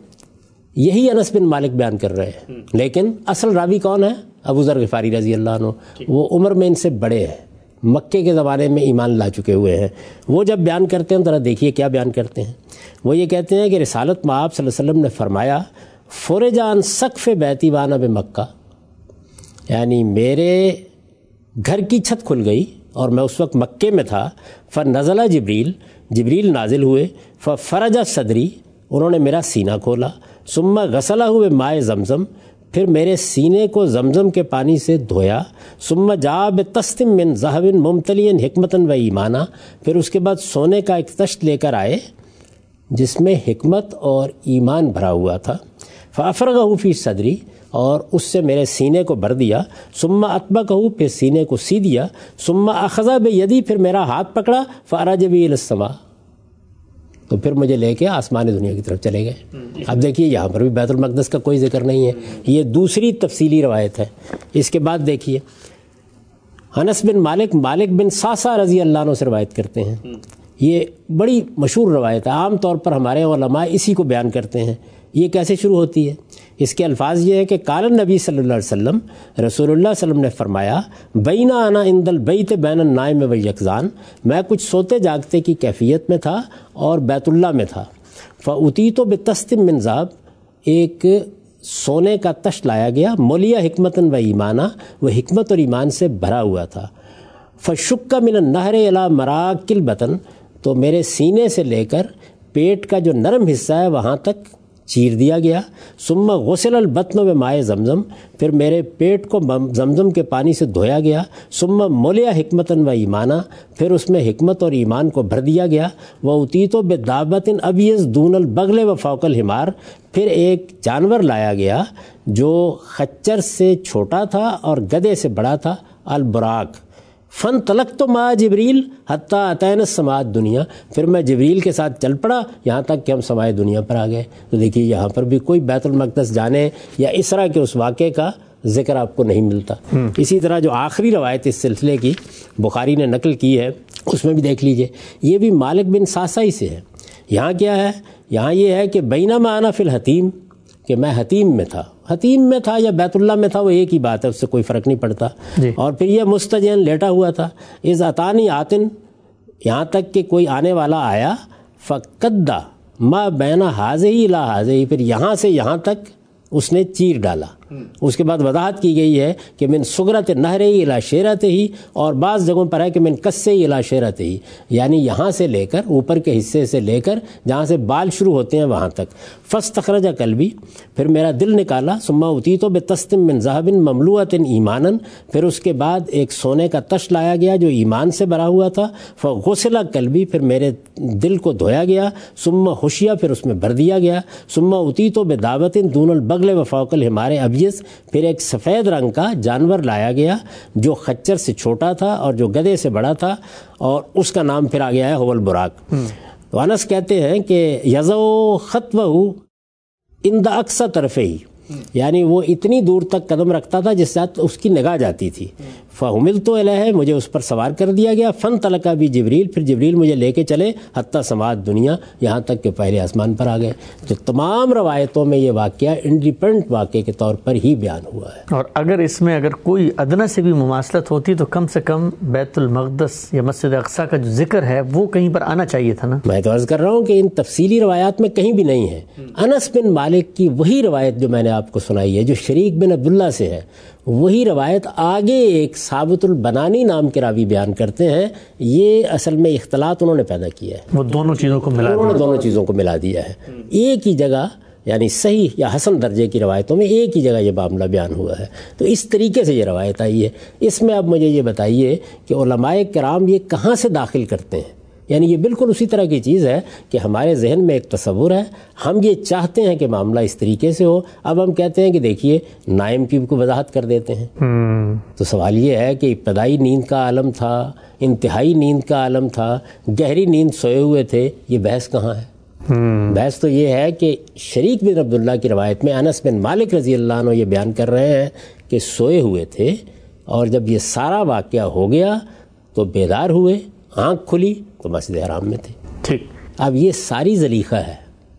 یہی انس بن مالک بیان کر رہے ہیں، لیکن اصل راوی کون ہے؟ ابو ذر غفاری رضی اللہ عنہ. وہ عمر میں ان سے بڑے ہیں، مکے کے زمانے میں ایمان لا چکے ہوئے ہیں. وہ جب بیان کرتے ہیں ذرا دیکھیے کیا بیان کرتے ہیں. وہ یہ کہتے ہیں کہ رسالت مآب صلی اللہ علیہ وسلم نے فرمایا فرج عن سقف بیتی وانا بمکہ، یعنی میرے گھر کی چھت کھل گئی اور میں اس وقت مکے میں تھا. فنزل جبریل، جبریل نازل ہوئے. ففرج صدری، انہوں نے میرا سینہ کھولا. ثم غسلہ ہوئے مائے زمزم، پھر میرے سینے کو زمزم کے پانی سے دھویا. ثم جاء بتستم من ذهب ممتلئا حکمتا و ایمانا، پھر اس کے بعد سونے کا ایک تشت لے کر آئے جس میں حکمت اور ایمان بھرا ہوا تھا. فافرغہ فی صدری، اور اس سے میرے سینے کو بھر دیا. ثم اطبقہ، پھر سینے کو سی دیا. ثم اخذ بیدی، پھر میرا ہاتھ پکڑا. فعرج بی الی السماء، تو پھر مجھے لے کے آسمان دنیا کی طرف چلے گئے. اب دیکھیے یہاں پر بھی بیت المقدس کا کوئی ذکر نہیں ہے. یہ دوسری تفصیلی روایت ہے. اس کے بعد دیکھیے انس بن مالک مالک بن ساسا رضی اللہ عنہ سے روایت کرتے ہیں. یہ بڑی مشہور روایت ہے، عام طور پر ہمارے علماء اسی کو بیان کرتے ہیں. یہ کیسے شروع ہوتی ہے؟ اس کے الفاظ یہ ہے کہ قال النبی صلی اللہ علیہ وسلم، رسول اللہ صلی اللہ علیہ وسلم نے فرمایا بین انا عند البیت بین النائم والیقظان، میں کچھ سوتے جاگتے کی کیفیت میں تھا اور بیت اللہ میں تھا. فاتیت بتست من ذهب، ایک سونے کا تشت لایا گیا. مولیا حکمتا و ایمانا، وہ حکمت اور ایمان سے بھرا ہوا تھا. فشک من النہر الی مراک البطن، تو میرے سینے سے لے کر پیٹ کا جو نرم حصہ ہے وہاں تک چیر دیا گیا. ثم غسل البطن بماء زمزم، پھر میرے پیٹ کو زمزم کے پانی سے دھویا گیا. ثم ملیا حکمتا و ایمانا، پھر اس میں حکمت اور ایمان کو بھر دیا گیا. واتیت بدابۃ ابیض دون البغل و فوق الحمار، پھر ایک جانور لایا گیا جو خچر سے چھوٹا تھا اور گدھے سے بڑا تھا، البراق. فن تلک تو ما جبریل حتیٰ اتین السماء دنیا، پھر میں جبریل کے ساتھ چل پڑا یہاں تک کہ ہم سماء دنیا پر آ گئے. تو دیکھیے یہاں پر بھی کوئی بیت المقدس جانے یا اسراء کے اس واقعے کا ذکر آپ کو نہیں ملتا. اسی طرح جو آخری روایت اس سلسلے کی بخاری نے نقل کی ہے اس میں بھی دیکھ لیجئے، یہ بھی مالک بن ساسائی سے ہے. یہاں کیا ہے؟ یہاں یہ ہے کہ بینما انا فی الحتیم، کہ میں حتیم میں تھا. حتیم میں تھا یا بیت اللہ میں تھا وہ ایک ہی بات ہے، اس سے کوئی فرق نہیں پڑتا. جی. اور پھر یہ مستجین لیٹا ہوا تھا. اذ اتانی آتن، یہاں تک کہ کوئی آنے والا آیا. فقدہ ما بین حاضی الی حاضی، پھر یہاں سے یہاں تک اس نے چیر ڈالا. اس کے بعد وضاحت کی گئی ہے کہ من صغرت نہر الی شیرت ہی، اور بعض جگہوں پر ہے کہ من قص الی شیرت ہی، یعنی یہاں سے لے کر اوپر کے حصے سے لے کر جہاں سے بال شروع ہوتے ہیں وہاں تک. فاستخرج قلبی، پھر میرا دل نکالا. ثم اوتیت بتستم من ذهب مملوءۃ ایمانا، پھر اس کے بعد ایک سونے کا تش لایا گیا جو ایمان سے بھرا ہوا تھا. فغسل قلبی، پھر میرے دل کو دھویا گیا. ثم حشیا، پھر اس میں بھر دیا گیا. ثم اوتیت بدعوۃ دون البغل وفوق الحمار ابیض، پھر ایک سفید رنگ کا جانور لایا گیا جو خچر سے چھوٹا تھا اور جو گدھے سے بڑا تھا، اور اس کا نام پھر آ گیا ہے حول براق. تو انس کہتے ہیں کہ یزو خطوہ اند اقصی طرف ہی، یعنی وہ اتنی دور تک قدم رکھتا تھا جس سے اس کی نگاہ جاتی تھی. فحملت الیہ، مجھے اس پر سوار کر دیا گیا. فانطلق بی جبریل، پھر جبریل مجھے لے کے چلے حتی سماعت دنیا، یہاں تک کہ پہلے آسمان پر آ گئے. تو تمام روایتوں میں یہ واقعہ انڈیپینڈنٹ واقعے کے طور پر ہی بیان ہوا ہے. اور اگر اس میں اگر کوئی ادنا سے بھی مماثلت ہوتی تو کم سے کم بیت المقدس یا مسجد اقصیٰ کا جو ذکر ہے وہ کہیں پر آنا چاہیے تھا نا. میں تو عرض کر رہا ہوں کہ ان تفصیلی روایات میں کہیں بھی نہیں ہے. انس بن مالک کی وہی روایت جو میں نے آپ کو سنائی ہے، جو شریک بن عبداللہ سے ہے، وہی روایت آگے ایک ثابت البنانی نام کے راوی بیان کرتے ہیں. یہ اصل میں اختلاط انہوں نے پیدا کیا ہے، وہ دونوں چیزوں کو ملا انہوں نے دونوں چیزوں کو ملا دیا ہے. ایک ہی جگہ یعنی صحیح یا حسن درجے کی روایتوں میں ایک ہی جگہ یہ معاملہ بیان ہوا ہے. تو اس طریقے سے یہ روایت آئی ہے. اس میں اب مجھے یہ بتائیے کہ علماء کرام یہ کہاں سے داخل کرتے ہیں؟ یعنی یہ بالکل اسی طرح کی چیز ہے کہ ہمارے ذہن میں ایک تصور ہے، ہم یہ چاہتے ہیں کہ معاملہ اس طریقے سے ہو. اب ہم کہتے ہیں کہ دیکھیے نائم کی کو وضاحت کر دیتے ہیں. تو سوال یہ ہے کہ ابتدائی نیند کا عالم تھا، انتہائی نیند کا عالم تھا، گہری نیند سوئے ہوئے تھے، یہ بحث کہاں ہے؟ بحث تو یہ ہے کہ شریک بن عبداللہ کی روایت میں انس بن مالک رضی اللہ عنہ یہ بیان کر رہے ہیں کہ سوئے ہوئے تھے، اور جب یہ سارا واقعہ ہو گیا تو بیدار ہوئے، آنکھ کھلی تو مسجد حرام میں تھے. ٹھیک. اب یہ ساری زلیخہ ہے،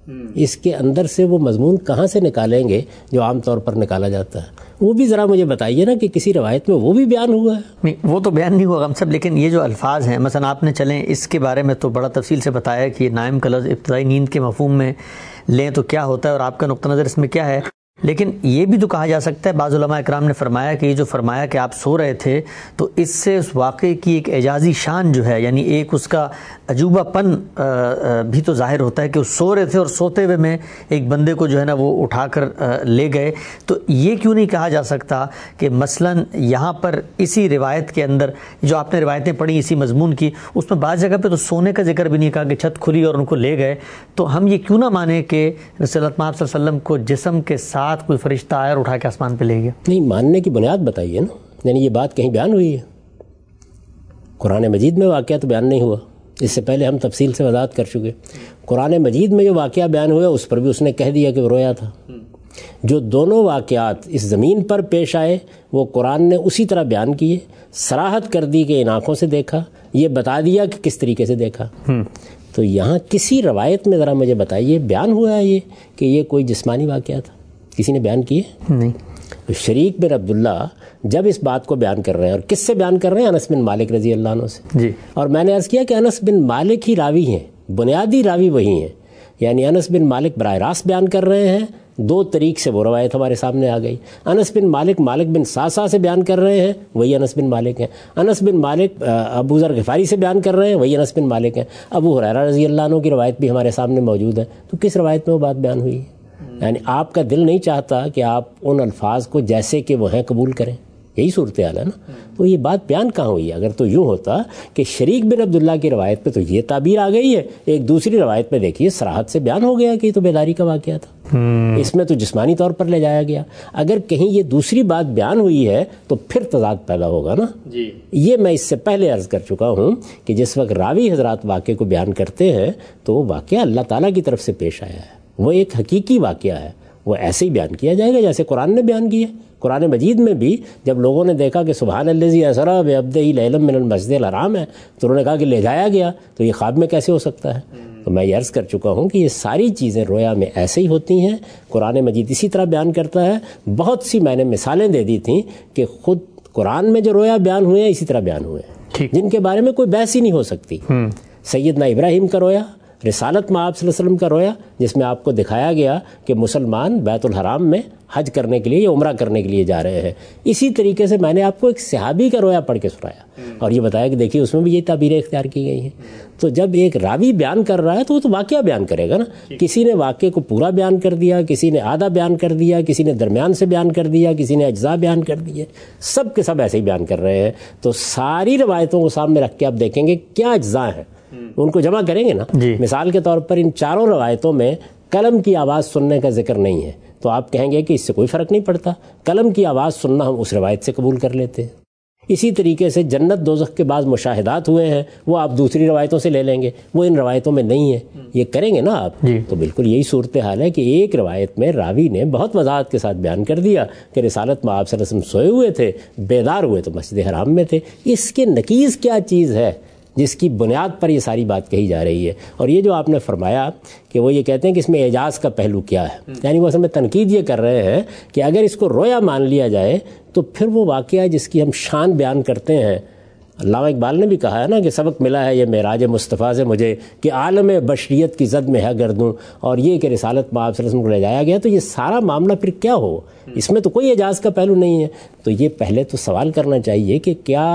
اس کے اندر سے وہ مضمون کہاں سے نکالیں گے جو عام طور پر نکالا جاتا ہے؟ وہ بھی ذرا مجھے بتائیے نا کہ کسی روایت میں وہ بھی بیان ہوا ہے. نہیں، وہ تو بیان نہیں ہوا ہم سب، لیکن یہ جو الفاظ ہیں مثلا آپ نے چلیں اس کے بارے میں تو بڑا تفصیل سے بتایا کہ یہ نائم کا لفظ ابتدائی نیند کے مفہوم میں لیں تو کیا ہوتا ہے اور آپ کا نقطہ نظر اس میں کیا ہے. لیکن یہ بھی تو کہا جا سکتا ہے، بعض علماء اکرام نے فرمایا کہ یہ جو فرمایا کہ آپ سو رہے تھے تو اس سے اس واقعے کی ایک اعجازی شان جو ہے، یعنی ایک اس کا عجوبہ پن بھی تو ظاہر ہوتا ہے کہ وہ سو رہے تھے اور سوتے ہوئے میں ایک بندے کو جو ہے نا وہ اٹھا کر لے گئے. تو یہ کیوں نہیں کہا جا سکتا کہ مثلاً یہاں پر اسی روایت کے اندر جو آپ نے روایتیں پڑھی اسی مضمون کی، اس میں بعض جگہ پہ تو سونے کا ذکر بھی نہیں کہا کہ چھت کھلی اور ان کو لے گئے. تو ہم یہ کیوں نہ مانیں کہ رسول اللہ صلی اللہ علیہ وسلم کو جسم کے ساتھ کوئی فرشتہ آیا اور اٹھا کے آسمان پہ لے گیا؟ نہیں، ماننے کی بنیاد بتائیے نا. یعنی یہ بات کہیں بیان ہوئی ہے؟ قرآن مجید میں واقعہ تو بیان نہیں ہوا، اس سے پہلے ہم تفصیل سے وضاحت کر چکے. قرآن مجید میں جو واقعہ بیان ہوا اس پر بھی اس نے کہہ دیا کہ وہ رویا تھا. جو دونوں واقعات اس زمین پر پیش آئے وہ قرآن نے اسی طرح بیان کیے، صراحت کر دی کہ ان آنکھوں سے دیکھا، یہ بتا دیا کہ کس طریقے سے دیکھا. تو یہاں کسی روایت میں ذرا مجھے بتائیے بیان ہوا ہے یہ کہ یہ کوئی جسمانی واقعہ تھا؟ کسی نے بیان کیے؟ نہیں. شریک بن عبداللہ جب اس بات کو بیان کر رہے ہیں، اور کس سے بیان کر رہے ہیں؟ انس بن مالک رضی اللہ عنہ سے. جی. اور میں نے عرض کیا کہ انس بن مالک ہی راوی ہیں، بنیادی راوی وہی ہیں. یعنی انس بن مالک براہ راست بیان کر رہے ہیں، دو طریق سے وہ روایت ہمارے سامنے آ گئی. انس بن مالک مالک بن ساسا سے بیان کر رہے ہیں، وہی انس بن مالک ہیں. انس بن مالک ابو ذر غفاری سے بیان کر رہے ہیں، وہی انس بن مالک ہیں. ابو ہریرہ رضی اللہ عنہ کی روایت بھی ہمارے سامنے موجود ہے. تو کس روایت میں وہ بات بیان ہوئی ہے؟ یعنی آپ کا دل نہیں چاہتا کہ آپ ان الفاظ کو جیسے کہ وہ ہیں قبول کریں، یہی صورتحال ہے نا. تو یہ بات بیان کہاں ہوئی ہے؟ اگر تو یوں ہوتا کہ شریک بن عبداللہ کی روایت پہ تو یہ تعبیر آ گئی ہے، ایک دوسری روایت پہ دیکھیے صراحت سے بیان ہو گیا کہ یہ تو بیداری کا واقعہ تھا، اس میں تو جسمانی طور پر لے جایا گیا. اگر کہیں یہ دوسری بات بیان ہوئی ہے تو پھر تضاد پیدا ہوگا نا. جی. یہ میں اس سے پہلے عرض کر چکا ہوں کہ جس وقت راوی حضرات واقعے کو بیان کرتے ہیں تو وہ واقعہ اللہ تعالیٰ کی طرف سے پیش آیا ہے، وہ ایک حقیقی واقعہ ہے، وہ ایسے ہی بیان کیا جائے گا جیسے قرآن نے بیان کیا. قرآن مجید میں بھی جب لوگوں نے دیکھا کہ سبحان الذی اسری بعبدہ لیلا من المسجد الحرام ہے تو انہوں نے کہا کہ لے جایا گیا، تو یہ خواب میں کیسے ہو سکتا ہے؟ تو میں یہ عرض کر چکا ہوں کہ یہ ساری چیزیں رویا میں ایسے ہی ہوتی ہیں، قرآن مجید اسی طرح بیان کرتا ہے. بہت سی میں نے مثالیں دے دی تھیں کہ خود قرآن میں جو رویا بیان ہوئے ہیں اسی طرح بیان ہوئے ہیں، جن کے بارے میں کوئی بحث ہی نہیں ہو سکتی. سیدنا ابراہیم کا رویا رسالت میں آپ صلی اللہ علیہ وسلم کا رویا جس میں آپ کو دکھایا گیا کہ مسلمان بیت الحرام میں حج کرنے کے لیے یا عمرہ کرنے کے لیے جا رہے ہیں. اسی طریقے سے میں نے آپ کو ایک صحابی کا رویا پڑھ کے سنایا اور یہ بتایا کہ دیکھیے اس میں بھی یہ تعبیریں اختیار کی گئی ہیں. تو جب ایک راوی بیان کر رہا ہے تو وہ تو واقعہ بیان کرے گا نا. کسی نے واقعے کو پورا بیان کر دیا, کسی نے آدھا بیان کر دیا, کسی نے درمیان سے بیان کر دیا, کسی نے اجزاء بیان کر دیے, سب کے سب ایسے ہی بیان کر رہے ہیں. تو ساری روایتوں کو سامنے رکھ کے آپ دیکھیں گے کیا اجزاء ہیں, ان کو جمع کریں گے نا. مثال کے طور پر ان چاروں روایتوں میں قلم کی آواز سننے کا ذکر نہیں ہے تو آپ کہیں گے کہ اس سے کوئی فرق نہیں پڑتا, قلم کی آواز سننا ہم اس روایت سے قبول کر لیتے ہیں. اسی طریقے سے جنت دوزخ کے بعض مشاہدات ہوئے ہیں وہ آپ دوسری روایتوں سے لے لیں گے, وہ ان روایتوں میں نہیں ہے. یہ کریں گے نا آپ جی. تو بالکل یہی صورتحال ہے کہ ایک روایت میں راوی نے بہت وضاحت کے ساتھ بیان کر دیا کہ رسالت میں آپ صلی اللہ علیہ وسلم سوئے ہوئے تھے, بیدار ہوئے تو مسجد حرام میں تھے. اس کے نقیض کیا چیز ہے جس کی بنیاد پر یہ ساری بات کہی جا رہی ہے؟ اور یہ جو آپ نے فرمایا کہ وہ یہ کہتے ہیں کہ اس میں اعجاز کا پہلو کیا ہے, یعنی وہ اصل میں تنقید یہ کر رہے ہیں کہ اگر اس کو رویا مان لیا جائے تو پھر وہ واقعہ جس کی ہم شان بیان کرتے ہیں, علامہ اقبال نے بھی کہا ہے نا کہ سبق ملا ہے یہ معراج مصطفیٰ سے مجھے کہ عالم بشریت کی زد میں ہے گردوں, اور یہ کہ رسالت میں آپ صلی اللہ علیہ وسلم کو لے جایا گیا, تو یہ سارا معاملہ پھر کیا ہو؟ اس میں تو کوئی اعجاز کا پہلو نہیں ہے. تو یہ پہلے تو سوال کرنا چاہیے کہ کیا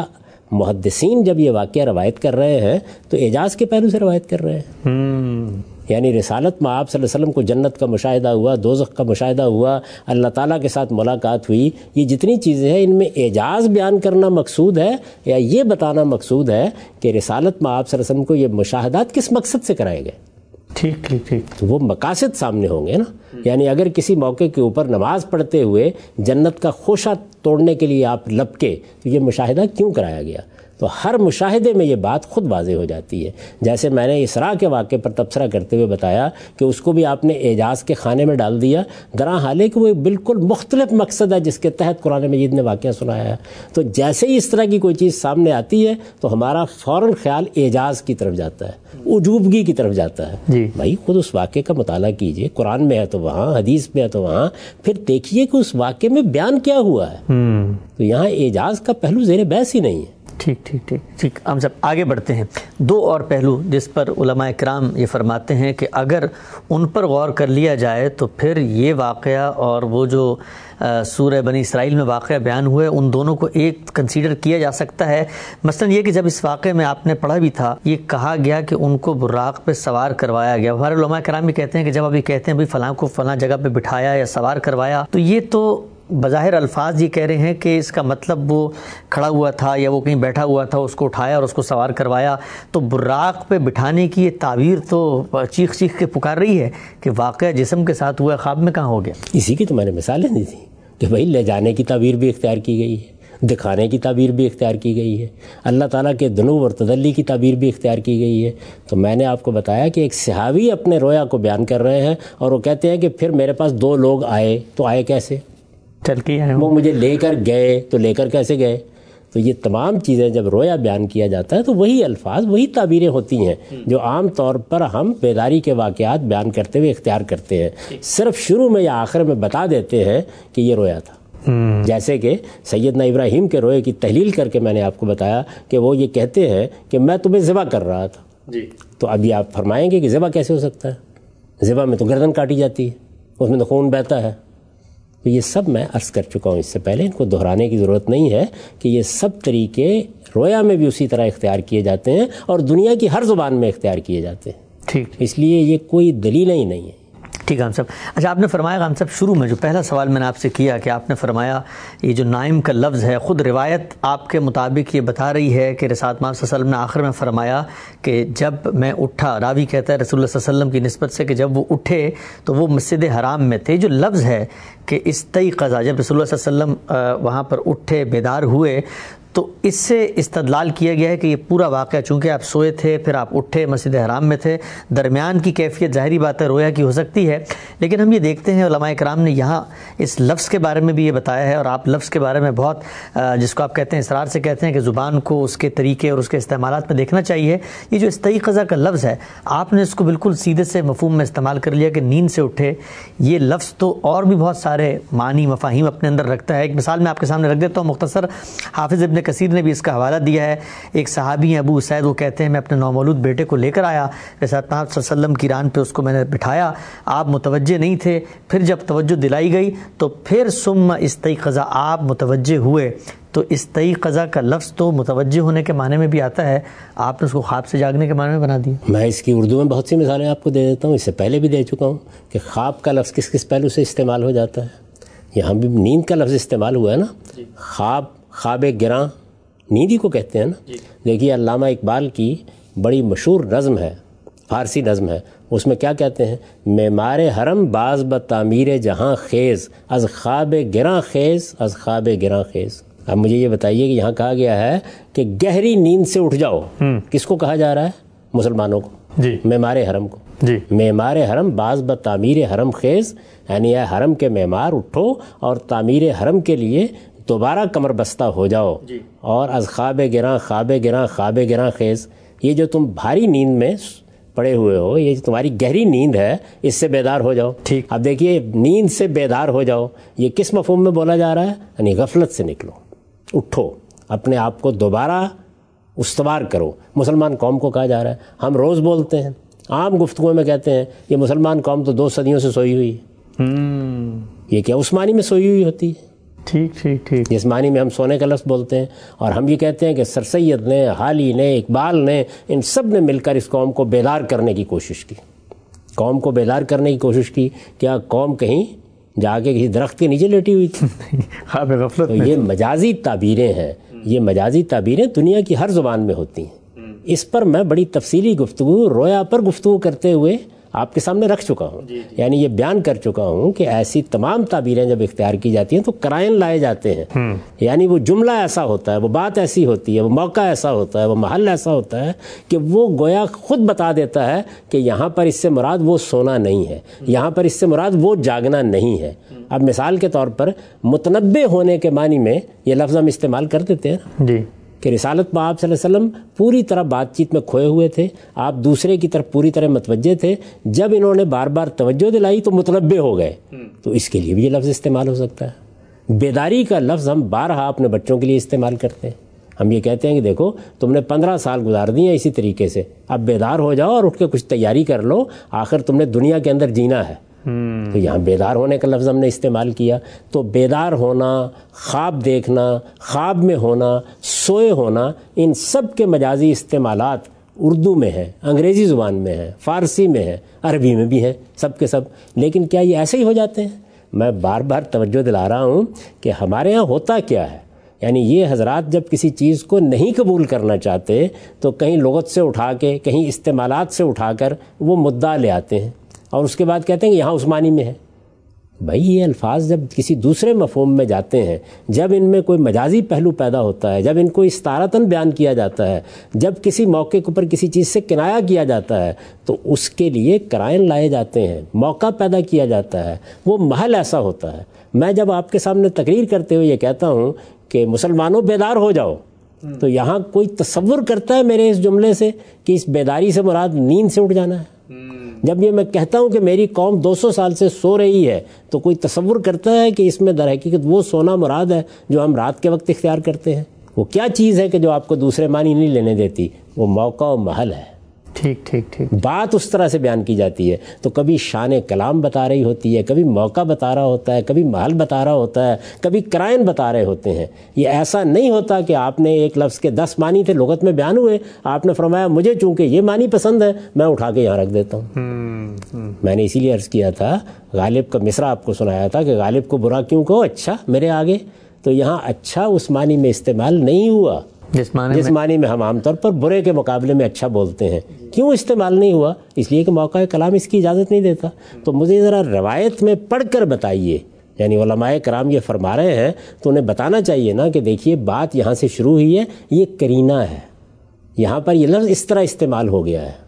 محدثین جب یہ واقعہ روایت کر رہے ہیں تو اعجاز کے پہلو سے روایت کر رہے ہیں؟ یعنی رسالت میں آپ صلی اللہ علیہ وسلم کو جنت کا مشاہدہ ہوا, دوزخ کا مشاہدہ ہوا, اللہ تعالیٰ کے ساتھ ملاقات ہوئی, یہ جتنی چیزیں ہیں ان میں اعجاز بیان کرنا مقصود ہے یا یہ بتانا مقصود ہے کہ رسالت میں آپ صلی اللہ علیہ وسلم کو یہ مشاہدات کس مقصد سے کرائے گئے؟ ٹھیک ٹھیک ٹھیک تو وہ مقاصد سامنے ہوں گے نا. یعنی اگر کسی موقع کے اوپر نماز پڑھتے ہوئے جنت کا خوشہ توڑنے کے لیے آپ لپکے تو یہ مشاہدہ کیوں کرایا گیا؟ تو ہر مشاہدے میں یہ بات خود واضح ہو جاتی ہے. جیسے میں نے اسراء کے واقعے پر تبصرہ کرتے ہوئے بتایا کہ اس کو بھی آپ نے اعجاز کے خانے میں ڈال دیا, گراں حالے کہ وہ ایک بالکل مختلف مقصد ہے جس کے تحت قرآن مجید نے واقعہ سنایا ہے. تو جیسے ہی اس طرح کی کوئی چیز سامنے آتی ہے تو ہمارا فوراً خیال اعجاز کی طرف جاتا ہے, عجوبگی کی طرف جاتا ہے. جی بھائی خود اس واقعے کا مطالعہ کیجئے, قرآن میں ہے تو وہاں, حدیث میں ہے تو وہاں, پھر دیکھیے کہ اس واقعے میں بیان کیا ہوا ہے. تو یہاں اعجاز کا پہلو زیر بحث ہی نہیں ہے. ٹھیک ٹھیک ٹھیک ٹھیک ہم سب آگے بڑھتے ہیں. دو اور پہلو جس پر علماء کرام یہ فرماتے ہیں کہ اگر ان پر غور کر لیا جائے تو پھر یہ واقعہ اور وہ جو سورہ بنی اسرائیل میں واقعہ بیان ہوئے ان دونوں کو ایک کنسیڈر کیا جا سکتا ہے. مثلا یہ کہ جب اس واقعے میں آپ نے پڑھا بھی تھا, یہ کہا گیا کہ ان کو براق پہ سوار کروایا گیا. ہمارے علماء کرام بھی کہتے ہیں کہ جب ابھی کہتے ہیں بھائی فلاں کو فلاں جگہ پہ بٹھایا یا سوار کروایا, تو یہ تو بظاہر الفاظ یہ کہہ رہے ہیں کہ اس کا مطلب وہ کھڑا ہوا تھا یا وہ کہیں بیٹھا ہوا تھا, اس کو اٹھایا اور اس کو سوار کروایا. تو براق پہ بٹھانے کی یہ تعبیر تو چیخ چیخ کے پکار رہی ہے کہ واقعہ جسم کے ساتھ ہوا, خواب میں کہاں ہو گیا. اسی کی تو میں نے مثالیں دی تھی کہ بھائی لے جانے کی تعبیر بھی اختیار کی گئی ہے, دکھانے کی تعبیر بھی اختیار کی گئی ہے, اللہ تعالیٰ کے دنو اور تدلی کی تعبیر بھی اختیار کی گئی ہے. تو میں نے آپ کو بتایا کہ ایک صحابی اپنے رویا کو بیان کر رہے ہیں اور وہ کہتے ہیں کہ پھر میرے پاس دو لوگ آئے, تو آئے کیسے؟ چل کے آئے, وہ مجھے لے کر گئے, تو لے کر کیسے گئے؟ تو یہ تمام چیزیں جب رویا بیان کیا جاتا ہے تو وہی الفاظ وہی تعبیریں ہوتی ہیں جو عام طور پر ہم بیداری کے واقعات بیان کرتے ہوئے اختیار کرتے ہیں. صرف شروع میں یا آخر میں بتا دیتے ہیں کہ یہ رویا تھا. جیسے کہ سیدنا ابراہیم کے روئے کی تحلیل کر کے میں نے آپ کو بتایا کہ وہ یہ کہتے ہیں کہ میں تمہیں ذبح کر رہا تھا. جی تو ابھی آپ فرمائیں گے کہ ذبح کیسے ہو سکتا ہے؟ ذبح میں تو گردن کاٹی جاتی ہے, اس میں تو خون بہتا ہے. تو یہ سب میں عرض کر چکا ہوں اس سے پہلے, ان کو دہرانے کی ضرورت نہیں ہے کہ یہ سب طریقے رویا میں بھی اسی طرح اختیار کیے جاتے ہیں اور دنیا کی ہر زبان میں اختیار کیے جاتے ہیں. ٹھیک, اس لیے یہ کوئی دلیل ہی نہیں ہے. ٹھیک ہے. ہم سب اچھا آپ نے فرمایا, ہم سب شروع میں جو پہلا سوال میں نے آپ سے کیا کہ آپ نے فرمایا یہ جو نائم کا لفظ ہے, خود روایت آپ کے مطابق یہ بتا رہی ہے کہ رسالت مآب صلی اللہ علیہ وسلم نے آخر میں فرمایا کہ جب میں اٹھا, راوی کہتا ہے رسول اللہ صلی اللہ علیہ وسلم کی نسبت سے کہ جب وہ اٹھے تو وہ مسجد حرام میں تھے. جو لفظ ہے کہ استیقظ, جب رسول اللہ صلی اللہ علیہ وسلم وہاں پر اٹھے, بیدار ہوئے, تو اس سے استدلال کیا گیا ہے کہ یہ پورا واقعہ چونکہ آپ سوئے تھے, پھر آپ اٹھے, مسجد حرام میں تھے, درمیان کی کیفیت ظاہری بات ہے رویا کی ہو سکتی ہے. لیکن ہم یہ دیکھتے ہیں علماء کرام نے یہاں اس لفظ کے بارے میں بھی یہ بتایا ہے, اور آپ لفظ کے بارے میں بہت جس کو آپ کہتے ہیں اصرار سے کہتے ہیں کہ زبان کو اس کے طریقے اور اس کے استعمالات میں دیکھنا چاہیے. یہ جو استیقظ کا لفظ ہے, آپ نے اس کو بالکل سیدھے سے مفہوم میں استعمال کر لیا کہ نیند سے اٹھے. یہ لفظ تو اور بھی بہت سارے معنی مفاہیم اپنے اندر رکھتا ہے. ایک مثال میں آپ کے سامنے رکھ دیتا ہوں مختصر. حافظ ابن کثیر نے بھی اس کا حوالہ دیا ہے. ایک صحابی ہیں ابو اسید، وہ کہتے ہیں میں اپنے نومولود بیٹے کو لے کر آیا، جیسے آپ صلی اللہ علیہ وسلم کی ران پہ اس کو میں نے بٹھایا، آپ متوجہ نہیں تھے، پھر جب توجہ دلائی گئی تو پھر ثم استیقظ، آپ متوجہ ہوئے. تو استیقظ کا لفظ تو متوجہ ہونے کے معنی میں بھی آتا ہے، آپ نے اس کو خواب سے جاگنے کے معنی میں بنا دیا. میں اس کی اردو میں بہت سی مثالیں آپ کو دے دیتا ہوں، اس سے پہلے بھی دے چکا ہوں کہ خواب کا لفظ کس کس پہلو سے استعمال ہو جاتا ہے. یہاں بھی نیند کا لفظ استعمال ہوا ہے نا. خواب، خواب گراں نیند ہی کو کہتے ہیں نا. دیکھیے علامہ اقبال کی بڑی مشہور نظم ہے، فارسی نظم ہے، اس میں کیا کہتے ہیں؟ معمار حرم باز بتعمیر جہاں خیز، از خواب گراں خیز، از خواب گراں خیز. اب مجھے یہ بتائیے کہ یہاں کہا گیا ہے کہ گہری نیند سے اٹھ جاؤ. کس کو کہا جا رہا ہے؟ مسلمانوں کو، جی، معمار حرم کو. جی، معمار حرم باز بتعمیر حرم خیز، یعنی اے حرم کے معمار اٹھو اور تعمیر حرم کے لیے دوبارہ کمر بستہ ہو جاؤ. جی. اور از خواب گراں، خواب گراں، خواب گراں خیز، یہ جو تم بھاری نیند میں پڑے ہوئے ہو، یہ جو تمہاری گہری نیند ہے، اس سے بیدار ہو جاؤ. ٹھیک. اب دیکھیے نیند سے بیدار ہو جاؤ، یہ کس مفہوم میں بولا جا رہا ہے؟ یعنی غفلت سے نکلو، اٹھو، اپنے آپ کو دوبارہ استوار کرو. مسلمان قوم کو کہا جا رہا ہے. ہم روز بولتے ہیں، عام گفتگو میں کہتے ہیں یہ مسلمان قوم تو دو صدیوں سے سوئی ہوئی ہے. یہ کیا اس معنی میں سوئی ہوئی ہوتی ہے؟ ٹھیک ٹھیک ٹھیک جس معنی میں ہم سونے کا لفظ بولتے ہیں. اور ہم یہ کہتے ہیں کہ سر سید نے، حالی نے، اقبال نے، ان سب نے مل کر اس قوم کو بیدار کرنے کی کوشش کی. قوم کو بیدار کرنے کی کوشش کی. کیا قوم کہیں جا کے کسی درخت کے نیچے لیٹی ہوئی تھی؟ خواب غفلت. تو یہ مجازی تعبیریں ہیں، یہ مجازی تعبیریں دنیا کی ہر زبان میں ہوتی ہیں. اس پر میں بڑی تفصیلی گفتگو رویا پر گفتگو کرتے ہوئے آپ کے سامنے رکھ چکا ہوں. جی جی. یعنی یہ بیان کر چکا ہوں کہ ایسی تمام تعبیریں جب اختیار کی جاتی ہیں تو قرائن لائے جاتے ہیں. یعنی وہ جملہ ایسا ہوتا ہے، وہ بات ایسی ہوتی ہے، وہ موقع ایسا ہوتا ہے، وہ محل ایسا ہوتا ہے کہ وہ گویا خود بتا دیتا ہے کہ یہاں پر اس سے مراد وہ سونا نہیں ہے، یہاں پر اس سے مراد وہ جاگنا نہیں ہے. اب مثال کے طور پر متنبع ہونے کے معنی میں یہ لفظ ہم استعمال کر دیتے ہیں جی کہ رسالت میں آپ صلی اللہ علیہ وسلم پوری طرح بات چیت میں کھوئے ہوئے تھے، آپ دوسرے کی طرف پوری طرح متوجہ تھے. جب انہوں نے بار بار توجہ دلائی تو متنبع ہو گئے. تو اس کے لیے بھی یہ لفظ استعمال ہو سکتا ہے. بیداری کا لفظ ہم بارہا اپنے بچوں کے لیے استعمال کرتے ہیں. ہم یہ کہتے ہیں کہ دیکھو تم نے پندرہ سال گزار دی ہیں اسی طریقے سے، اب بیدار ہو جاؤ اور اٹھ کے کچھ تیاری کر لو، آخر تم نے دنیا کے اندر جینا ہے. تو یہاں بیدار ہونے کا لفظ ہم نے استعمال کیا. تو بیدار ہونا، خواب دیکھنا، خواب میں ہونا، سوئے ہونا، ان سب کے مجازی استعمالات اردو میں ہیں، انگریزی زبان میں ہیں، فارسی میں ہیں، عربی میں بھی ہیں، سب کے سب. لیکن کیا یہ ایسے ہی ہو جاتے ہیں؟ میں بار بار توجہ دلا رہا ہوں کہ ہمارے ہاں ہوتا کیا ہے. یعنی یہ حضرات جب کسی چیز کو نہیں قبول کرنا چاہتے تو کہیں لغت سے اٹھا کے، کہیں استعمالات سے اٹھا کر وہ مدعا لے آتے ہیں اور اس کے بعد کہتے ہیں کہ یہاں عثمانی میں ہے. بھائی یہ الفاظ جب کسی دوسرے مفہوم میں جاتے ہیں، جب ان میں کوئی مجازی پہلو پیدا ہوتا ہے، جب ان کو استعارتاً بیان کیا جاتا ہے، جب کسی موقع کے اوپر کسی چیز سے کنایا کیا جاتا ہے، تو اس کے لیے قرائن لائے جاتے ہیں، موقع پیدا کیا جاتا ہے، وہ محل ایسا ہوتا ہے. میں جب آپ کے سامنے تقریر کرتے ہوئے یہ کہتا ہوں کہ مسلمانوں بیدار ہو جاؤ، تو یہاں کوئی تصور کرتا ہے میرے اس جملے سے کہ اس بیداری سے مراد نیند سے اٹھ جانا ہے؟ جب یہ میں کہتا ہوں کہ میری قوم دو سو سال سے سو رہی ہے تو کوئی تصور کرتا ہے کہ اس میں در حقیقت وہ سونا مراد ہے جو ہم رات کے وقت اختیار کرتے ہیں؟ وہ کیا چیز ہے کہ جو آپ کو دوسرے معنی نہیں لینے دیتی؟ وہ موقع و محل ہے. ٹھیک ٹھیک ٹھیک بات اس طرح سے بیان کی جاتی ہے. تو کبھی شان کلام بتا رہی ہوتی ہے، کبھی موقع بتا رہا ہوتا ہے، کبھی محل بتا رہا ہوتا ہے، کبھی قرائن بتا رہے ہوتے ہیں. یہ ایسا نہیں ہوتا کہ آپ نے ایک لفظ کے دس معنی تھے لغت میں بیان ہوئے، آپ نے فرمایا مجھے چونکہ یہ معنی پسند ہے میں اٹھا کے یہاں رکھ دیتا ہوں. میں نے اسی لیے عرض کیا تھا، غالب کا مصرع آپ کو سنایا تھا کہ غالب کو برا کیوں کہو، اچھا میرے آگے. تو یہاں اچھا اس معنی میں استعمال نہیں ہوا جس معنی جس معنی میں ہم عام طور پر برے کے مقابلے میں اچھا بولتے ہیں. کیوں استعمال نہیں ہوا؟ اس لیے کہ موقع کلام اس کی اجازت نہیں دیتا. تو مجھے ذرا روایت میں پڑھ کر بتائیے. یعنی علماء کرام یہ فرما رہے ہیں تو انہیں بتانا چاہیے نا کہ دیکھیے بات یہاں سے شروع ہوئی ہے، یہ کرینہ ہے، یہاں پر یہ لفظ اس طرح استعمال ہو گیا ہے.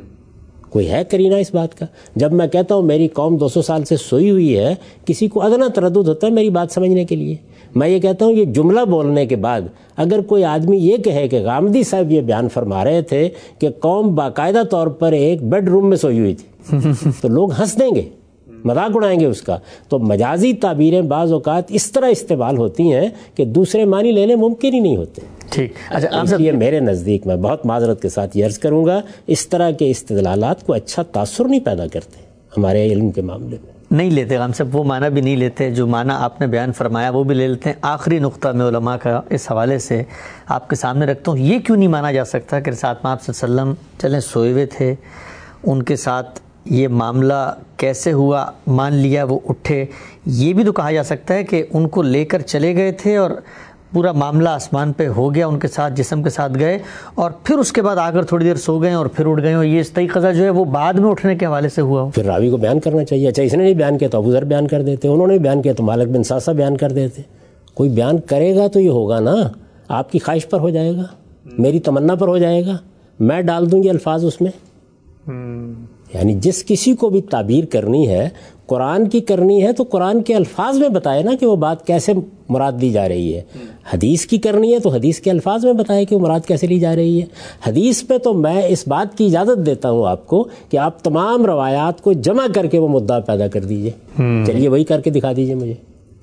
کوئی ہے کرینہ اس بات کا؟ جب میں کہتا ہوں میری قوم دو سو سال سے سوئی ہوئی ہے، کسی کو ادنا تردد ہوتا ہے میری بات سمجھنے کے لیے. میں یہ کہتا ہوں یہ جملہ بولنے کے بعد اگر کوئی آدمی یہ کہے کہ غامدی صاحب یہ بیان فرما رہے تھے کہ قوم باقاعدہ طور پر ایک بیڈ روم میں سوئی ہوئی تھی تو لوگ ہنس دیں گے. مذاق اڑائیں گے اس کا. تو مجازی تعبیریں بعض اوقات اس طرح استعمال ہوتی ہیں کہ دوسرے معنی لینے ممکن ہی نہیں ہوتے. ٹھیک. اچھا اس لیے میرے نزدیک میں بہت معذرت کے ساتھ یہ عرض کروں گا اس طرح کے استدلالات کو اچھا تاثر نہیں پیدا کرتے ہمارے علم کے معاملے میں. نہیں لیتے ہم سب وہ معنی بھی نہیں لیتے جو معنی آپ نے بیان فرمایا وہ بھی لے لیتے ہیں. آخری نقطہ میں علماء کا اس حوالے سے آپ کے سامنے رکھتا ہوں. یہ کیوں نہیں مانا جا سکتا کہ رسالت آپ صلی اللہ علیہ وسلم چلیں سوئے ہوئے تھے, ان کے ساتھ یہ معاملہ کیسے ہوا مان لیا وہ اٹھے. یہ بھی تو کہا جا سکتا ہے کہ ان کو لے کر چلے گئے تھے اور پورا معاملہ آسمان پہ ہو گیا, ان کے ساتھ جسم کے ساتھ گئے اور پھر اس کے بعد آ کر تھوڑی دیر سو گئے اور پھر اٹھ گئے, اور یہ استیقظہ جو ہے وہ بعد میں اٹھنے کے حوالے سے ہوا. پھر راوی کو بیان کرنا چاہیے. اچھا اس نے نہیں بیان کیا تو ابو ذر بیان کر دیتے, انہوں نے بیان کیا تو مالک بن ساسا بیان کر دیتے. کوئی بیان کرے گا تو یہ ہوگا نا, آپ کی خواہش پر ہو جائے گا, میری تمنا پر ہو جائے گا, میں ڈال دوں گی الفاظ اس میں. یعنی جس کسی کو بھی تعبیر کرنی ہے قرآن کی کرنی ہے تو قرآن کے الفاظ میں بتائے نا کہ وہ بات کیسے مراد دی جا رہی ہے. حدیث کی کرنی ہے تو حدیث کے الفاظ میں بتائے کہ وہ مراد کیسے لی جا رہی ہے. حدیث پہ تو میں اس بات کی اجازت دیتا ہوں آپ کو کہ آپ تمام روایات کو جمع کر کے وہ مدعا پیدا کر دیجئے. چلیے وہی کر کے دکھا دیجئے مجھے.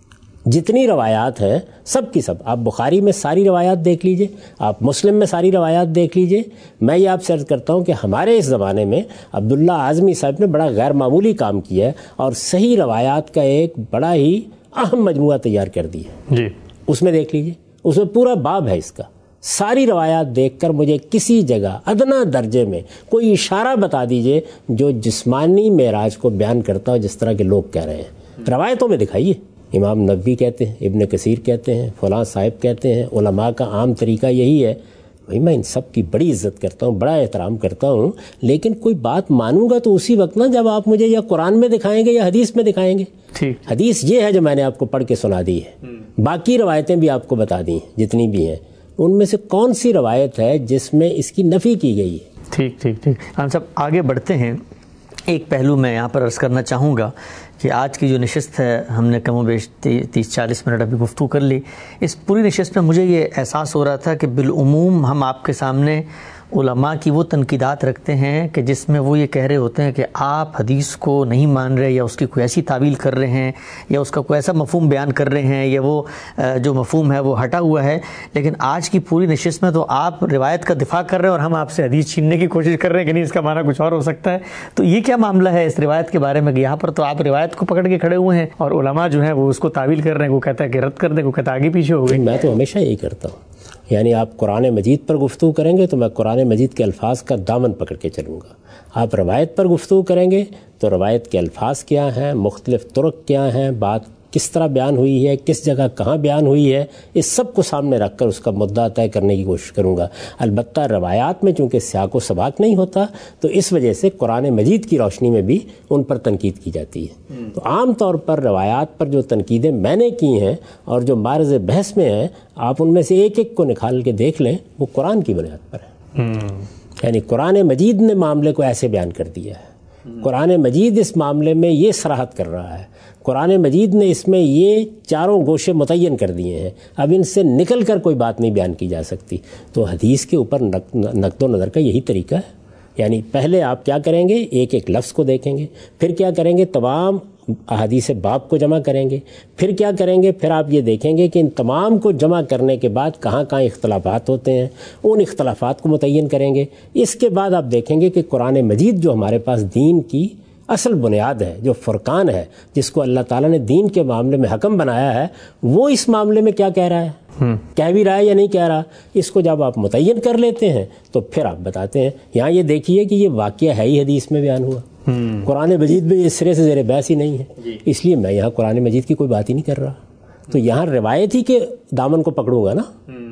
جتنی روایات ہیں سب کی سب, آپ بخاری میں ساری روایات دیکھ لیجئے, آپ مسلم میں ساری روایات دیکھ لیجئے. میں یہ آپ سے عرض کرتا ہوں کہ ہمارے اس زمانے میں عبداللہ اعظمی صاحب نے بڑا غیر معمولی کام کیا ہے اور صحیح روایات کا ایک بڑا ہی اہم مجموعہ تیار کر دی ہے جی. اس میں دیکھ لیجئے, اس میں پورا باب ہے اس کا. ساری روایات دیکھ کر مجھے کسی جگہ ادنا درجے میں کوئی اشارہ بتا دیجئے جو جسمانی معراج کو بیان کرتا ہو جس طرح کے لوگ کہہ رہے ہیں. روایتوں میں دکھائیے. امام نووی کہتے ہیں, ابن کثیر کہتے ہیں, فلاں صاحب کہتے ہیں, علماء کا عام طریقہ یہی ہے. بھائی میں ان سب کی بڑی عزت کرتا ہوں, بڑا احترام کرتا ہوں, لیکن کوئی بات مانوں گا تو اسی وقت نا جب آپ مجھے یا قرآن میں دکھائیں گے یا حدیث میں دکھائیں گے. ٹھیک. حدیث یہ ہے جو میں نے آپ کو پڑھ کے سنا دی ہے, باقی روایتیں بھی آپ کو بتا دی ہیں جتنی بھی ہیں, ان میں سے کون سی روایت ہے جس میں اس کی نفی کی گئی ہے. ٹھیک ٹھیک ٹھیک. ہم سب آگے بڑھتے ہیں. ایک پہلو میں یہاں پر عرض کرنا چاہوں گا کہ آج کی جو نشست ہے ہم نے کم و بیش تیس چالیس منٹ ابھی گفتگو کر لی. اس پوری نشست میں مجھے یہ احساس ہو رہا تھا کہ بالعموم ہم آپ کے سامنے علماء کی وہ تنقیدات رکھتے ہیں کہ جس میں وہ یہ کہہ رہے ہوتے ہیں کہ آپ حدیث کو نہیں مان رہے یا اس کی کوئی ایسی تعویل کر رہے ہیں یا اس کا کوئی ایسا مفہوم بیان کر رہے ہیں یا وہ جو مفہوم ہے وہ ہٹا ہوا ہے. لیکن آج کی پوری نشست میں تو آپ روایت کا دفاع کر رہے ہیں اور ہم آپ سے حدیث چھیننے کی کوشش کر رہے ہیں کہ نہیں اس کا معنی کچھ اور ہو سکتا ہے. تو یہ کیا معاملہ ہے اس روایت کے بارے میں کہ یہاں پر تو آپ روایت کو پکڑ کے کھڑے ہوئے ہیں اور علماء جو ہیں وہ اس کو تعویل کر رہے ہیں, وہ کہتا ہے کہ رد کر دیں, وہ کہتا ہے آگے پیچھے ہو گئی. میں تو ہمیشہ یہی کرتا ہوں. یعنی آپ قرآن مجید پر گفتگو کریں گے تو میں قرآن مجید کے الفاظ کا دامن پکڑ کے چلوں گا. آپ روایت پر گفتگو کریں گے تو روایت کے الفاظ کیا ہیں, مختلف طرق کیا ہیں, بات کس طرح بیان ہوئی ہے, کس جگہ کہاں بیان ہوئی ہے, اس سب کو سامنے رکھ کر اس کا مدعا طے کرنے کی کوشش کروں گا. البتہ روایات میں چونکہ سیاق و سباق نہیں ہوتا تو اس وجہ سے قرآن مجید کی روشنی میں بھی ان پر تنقید کی جاتی ہے. تو عام طور پر روایات پر جو تنقیدیں میں نے کی ہیں اور جو معرض بحث میں ہیں, آپ ان میں سے ایک ایک کو نکال کے دیکھ لیں, وہ قرآن کی بنیاد پر ہے. یعنی قرآن مجید نے معاملے کو ایسے بیان کر دیا ہے, قرآن مجید اس معاملے میں یہ صراحت کر رہا ہے, قرآن مجید نے اس میں یہ چاروں گوشے متعین کر دیے ہیں, اب ان سے نکل کر کوئی بات نہیں بیان کی جا سکتی. تو حدیث کے اوپر نقد و نظر کا یہی طریقہ ہے. یعنی پہلے آپ کیا کریں گے, ایک ایک لفظ کو دیکھیں گے, پھر کیا کریں گے, تمام احادیث باب کو جمع کریں گے, پھر کیا کریں گے, پھر آپ یہ دیکھیں گے کہ ان تمام کو جمع کرنے کے بعد کہاں کہاں اختلافات ہوتے ہیں, ان اختلافات کو متعین کریں گے. اس کے بعد آپ دیکھیں گے کہ قرآن مجید جو ہمارے پاس دین کی اصل بنیاد ہے, جو فرقان ہے, جس کو اللہ تعالیٰ نے دین کے معاملے میں حکم بنایا ہے, وہ اس معاملے میں کیا کہہ رہا ہے, کہہ بھی رہا ہے یا نہیں کہہ رہا. اس کو جب آپ متعین کر لیتے ہیں تو پھر آپ بتاتے ہیں. یہاں یہ دیکھیے کہ یہ واقعہ ہے ہی حدیث میں بیان ہوا, قرآن مجید میں اس سرے سے زیر بحث ہی نہیں ہے, اس لیے میں یہاں قرآن مجید کی کوئی بات ہی نہیں کر رہا. تو یہاں روایت ہی کے دامن کو پکڑوں گا نا,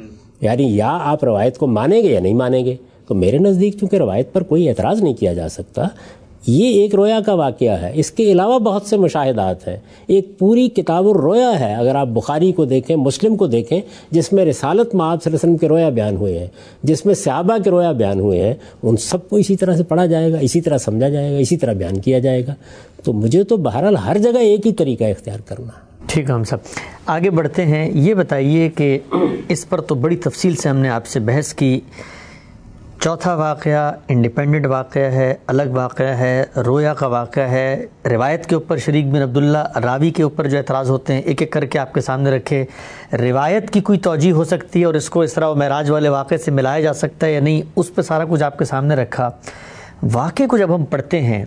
یعنی یا آپ روایت کو مانیں گے یا نہیں مانیں گے. تو میرے نزدیک چونکہ روایت پر کوئی اعتراض نہیں کیا جا سکتا, یہ ایک رویا کا واقعہ ہے. اس کے علاوہ بہت سے مشاہدات ہیں. ایک پوری کتاب الرویا ہے, اگر آپ بخاری کو دیکھیں, مسلم کو دیکھیں, جس میں رسالت مآب صلی اللہ علیہ وسلم کے رویا بیان ہوئے ہیں, جس میں صحابہ کے رویا بیان ہوئے ہیں. ان سب کو اسی طرح سے پڑھا جائے گا, اسی طرح سمجھا جائے گا, اسی طرح بیان کیا جائے گا. تو مجھے تو بہرحال ہر جگہ ایک ہی طریقہ اختیار کرنا. ٹھیک ہے, ہم سب آگے بڑھتے ہیں. یہ بتائیے کہ اس پر تو بڑی تفصیل سے ہم نے آپ سے بحث کی, چوتھا واقعہ انڈیپینڈنٹ واقعہ ہے، الگ واقعہ ہے، رویا کا واقعہ ہے۔ روایت کے اوپر شریک بن عبداللہ راوی کے اوپر جو اعتراض ہوتے ہیں ایک ایک کر کے آپ کے سامنے رکھے۔ روایت کی کوئی توجیہ ہو سکتی ہے اور اس کو اسراء و معراج والے واقعے سے ملایا جا سکتا ہے یا نہیں، اس پہ سارا کچھ آپ کے سامنے رکھا۔ واقعے کو جب ہم پڑھتے ہیں،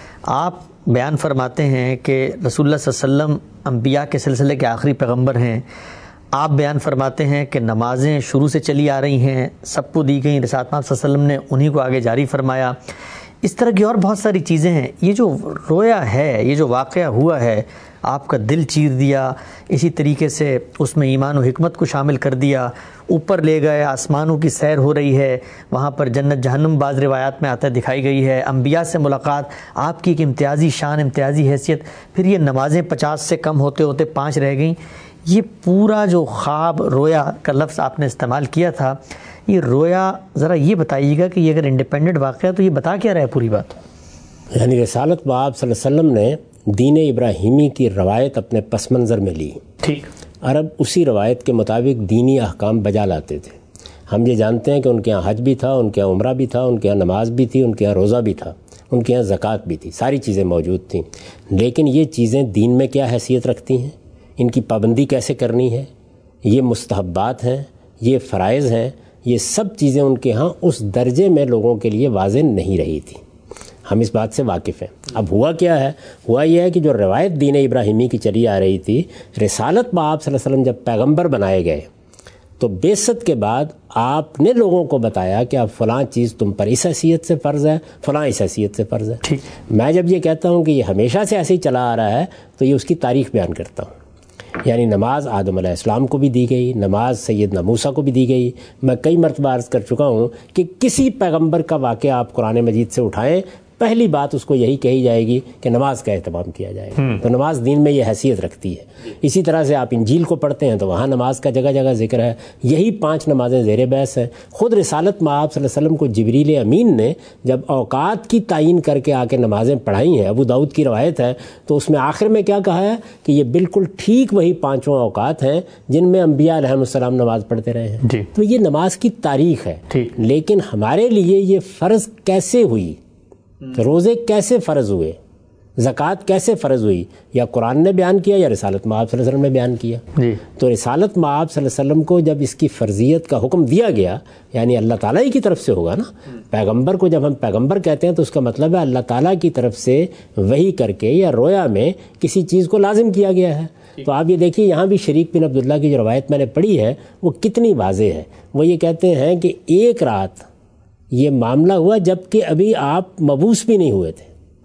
آپ بیان فرماتے ہیں کہ رسول اللہ صلی اللہ علیہ وسلم انبیاء کے سلسلے کے آخری پیغمبر ہیں۔ آپ بیان فرماتے ہیں کہ نمازیں شروع سے چلی آ رہی ہیں، سب کو دی گئیں، رسالت صلی اللہ علیہ وسلم نے انہی کو آگے جاری فرمایا۔ اس طرح کی اور بہت ساری چیزیں ہیں۔ یہ جو رویا ہے، یہ جو واقعہ ہوا ہے، آپ کا دل چیر دیا، اسی طریقے سے اس میں ایمان و حکمت کو شامل کر دیا، اوپر لے گئے، آسمانوں کی سیر ہو رہی ہے، وہاں پر جنت جہنم بعض روایات میں آتا دکھائی گئی ہے، انبیاء سے ملاقات، آپ کی ایک امتیازی شان، امتیازی حیثیت، پھر یہ نمازیں پچاس سے کم ہوتے ہوتے پانچ رہ گئیں۔ یہ پورا جو خواب رویا کا لفظ آپ نے استعمال کیا تھا، یہ رویا ذرا یہ بتائیے گا کہ یہ اگر انڈیپینڈنٹ واقعہ تو یہ بتا کیا رہا ہے پوری بات؟ یعنی رسالت باب صلی اللہ علیہ وسلم نے دین ابراہیمی کی روایت اپنے پس منظر میں لی، ٹھیک، عرب اسی روایت کے مطابق دینی احکام بجا لاتے تھے۔ ہم یہ جانتے ہیں کہ ان کے یہاں حج بھی تھا، ان کے یہاں عمرہ بھی تھا، ان کے یہاں نماز بھی تھی، ان کے یہاں روزہ بھی تھا، ان کے یہاں زکوٰۃ بھی تھی، ساری چیزیں موجود تھیں۔ لیکن یہ چیزیں دین میں کیا حیثیت رکھتی ہیں، ان کی پابندی کیسے کرنی ہے، یہ مستحبات ہیں، یہ فرائض ہیں، یہ سب چیزیں ان کے ہاں اس درجے میں لوگوں کے لیے واضح نہیں رہی تھی۔ ہم اس بات سے واقف ہیں۔ اب ہوا کیا ہے؟ ہوا یہ ہے کہ جو روایت دین ابراہیمی کی چلی آ رہی تھی، رسالت میں آپ صلی اللہ علیہ وسلم جب پیغمبر بنائے گئے تو بعثت کے بعد آپ نے لوگوں کو بتایا کہ اب فلاں چیز تم پر اس حیثیت سے فرض ہے، فلاں اس حیثیت سے فرض ہے۔ میں جب یہ کہتا ہوں کہ یہ ہمیشہ سے ایسے ہی چلا آ رہا ہے تو یہ اس کی تاریخ بیان کرتا ہوں۔ یعنی نماز آدم علیہ السلام کو بھی دی گئی، نماز سیدنا موسیٰ کو بھی دی گئی۔ میں کئی مرتبہ عرض کر چکا ہوں کہ کسی پیغمبر کا واقعہ آپ قرآن مجید سے اٹھائیں، پہلی بات اس کو یہی کہی جائے گی کہ نماز کا اہتمام کیا جائے گا۔ تو نماز دین میں یہ حیثیت رکھتی ہے۔ اسی طرح سے آپ انجیل کو پڑھتے ہیں تو وہاں نماز کا جگہ جگہ ذکر ہے۔ یہی پانچ نمازیں زیر بحث ہیں۔ خود رسالت میں آپ صلی اللہ علیہ وسلم کو جبریل امین نے جب اوقات کی تعین کر کے آ کے نمازیں پڑھائی ہیں، ابو داؤد کی روایت ہے، تو اس میں آخر میں کیا کہا ہے کہ یہ بالکل ٹھیک وہی پانچوں اوقات ہیں جن میں انبیاء علیہ السلام نماز پڑھتے رہے ہیں۔ جی۔ تو یہ نماز کی تاریخ ہے۔ لیکن ہمارے لیے یہ فرض کیسے ہوئی، روزے کیسے فرض ہوئے، زکوٰۃ کیسے فرض ہوئی، یا قرآن نے بیان کیا یا رسالت مآب صلی اللہ علیہ وسلم نے بیان کیا؟ جی۔ تو رسالت مآب صلی اللہ علیہ وسلم کو جب اس کی فرضیت کا حکم دیا گیا، یعنی اللہ تعالیٰ ہی کی طرف سے ہوگا نا، پیغمبر کو جب ہم پیغمبر کہتے ہیں تو اس کا مطلب ہے اللہ تعالیٰ کی طرف سے وحی کر کے یا رویا میں کسی چیز کو لازم کیا گیا ہے۔ تو آپ یہ دیکھیے یہاں بھی شریک بن عبداللہ کی جو روایت میں نے پڑھی ہے وہ کتنی واضح ہے۔ وہ یہ کہتے ہیں کہ ایک رات یہ معاملہ ہوا جب کہ ابھی آپ مبعوث بھی نہیں ہوئے تھے،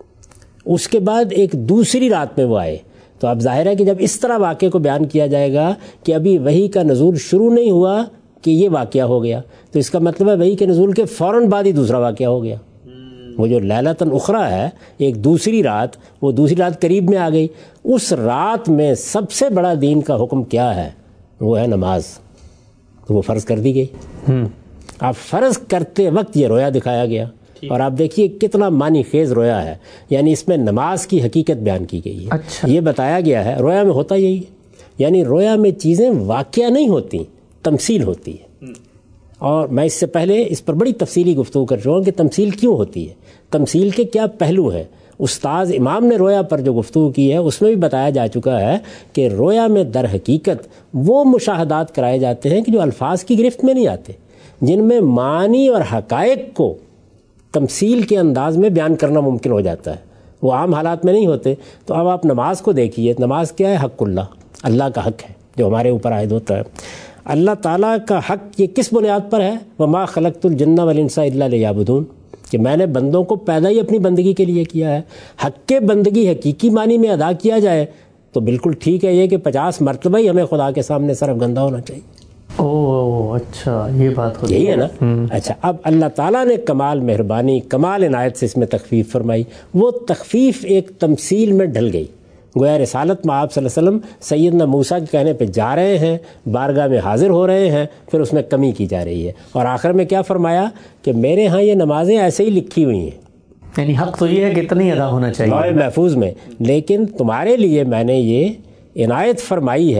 اس کے بعد ایک دوسری رات میں وہ آئے۔ تو اب ظاہر ہے کہ جب اس طرح واقعے کو بیان کیا جائے گا کہ ابھی وحی کا نزول شروع نہیں ہوا کہ یہ واقعہ ہو گیا، تو اس کا مطلب ہے وحی کے نزول کے فوراً بعد ہی دوسرا واقعہ ہو گیا۔ وہ جو لیلۃ الاخری ہے، ایک دوسری رات، وہ دوسری رات قریب میں آ گئی۔ اس رات میں سب سے بڑا دین کا حکم کیا ہے؟ وہ ہے نماز، تو وہ فرض کر دی گئی۔ آپ فرض کرتے وقت یہ رویا دکھایا گیا، اور آپ دیکھیے کتنا معنی خیز رویا ہے، یعنی اس میں نماز کی حقیقت بیان کی گئی ہے۔ اچھا۔ یہ بتایا گیا ہے رویا میں ہوتا یہی ہے، یعنی رویا میں چیزیں واقعہ نہیں ہوتی، تمثیل ہوتی ہے۔ اور میں اس سے پہلے اس پر بڑی تفصیلی گفتگو کر چکا ہوں کہ تمثیل کیوں ہوتی ہے، تمثیل کے کیا پہلو ہیں۔ استاذ امام نے رویا پر جو گفتگو کی ہے اس میں بھی بتایا جا چکا ہے کہ رویا میں در حقیقت وہ مشاہدات کرائے جاتے ہیں کہ جو الفاظ کی گرفت میں نہیں آتے، جن میں معنی اور حقائق کو تمثیل کے انداز میں بیان کرنا ممکن ہو جاتا ہے، وہ عام حالات میں نہیں ہوتے۔ تو اب آپ نماز کو دیکھیے، نماز کیا ہے؟ حق اللہ، اللہ کا حق ہے جو ہمارے اوپر عائد ہوتا ہے۔ اللہ تعالیٰ کا حق یہ کس بنیاد پر ہے؟ وما خلقت الجن والانس الا لیعبدون، کہ میں نے بندوں کو پیدا ہی اپنی بندگی کے لیے کیا ہے۔ حق کے بندگی حقیقی معنی میں ادا کیا جائے تو بالکل ٹھیک ہے یہ کہ پچاس مرتبہ ہی ہمیں خدا کے سامنے سر افگندہ ہونا چاہیے۔ اوہ اچھا، یہ بات ہوتی ہے، یہی ہے نا۔ اچھا، اب اللہ تعالیٰ نے کمال مہربانی، کمال عنایت سے اس میں تخفیف فرمائی۔ وہ تخفیف ایک تمثیل میں ڈھل گئی، گویا رسالت میں آپ صلی اللہ علیہ وسلم سیدنا موسیٰ کے کہنے پہ جا رہے ہیں، بارگاہ میں حاضر ہو رہے ہیں، پھر اس میں کمی کی جا رہی ہے، اور آخر میں کیا فرمایا کہ میرے ہاں یہ نمازیں ایسے ہی لکھی ہوئی ہیں، یعنی حق تو یہ ہے کہ اتنی ادا ہونا چاہیے لوح محفوظ میں، لیکن تمہارے لیے میں نے یہ عنایت فرمائی ہے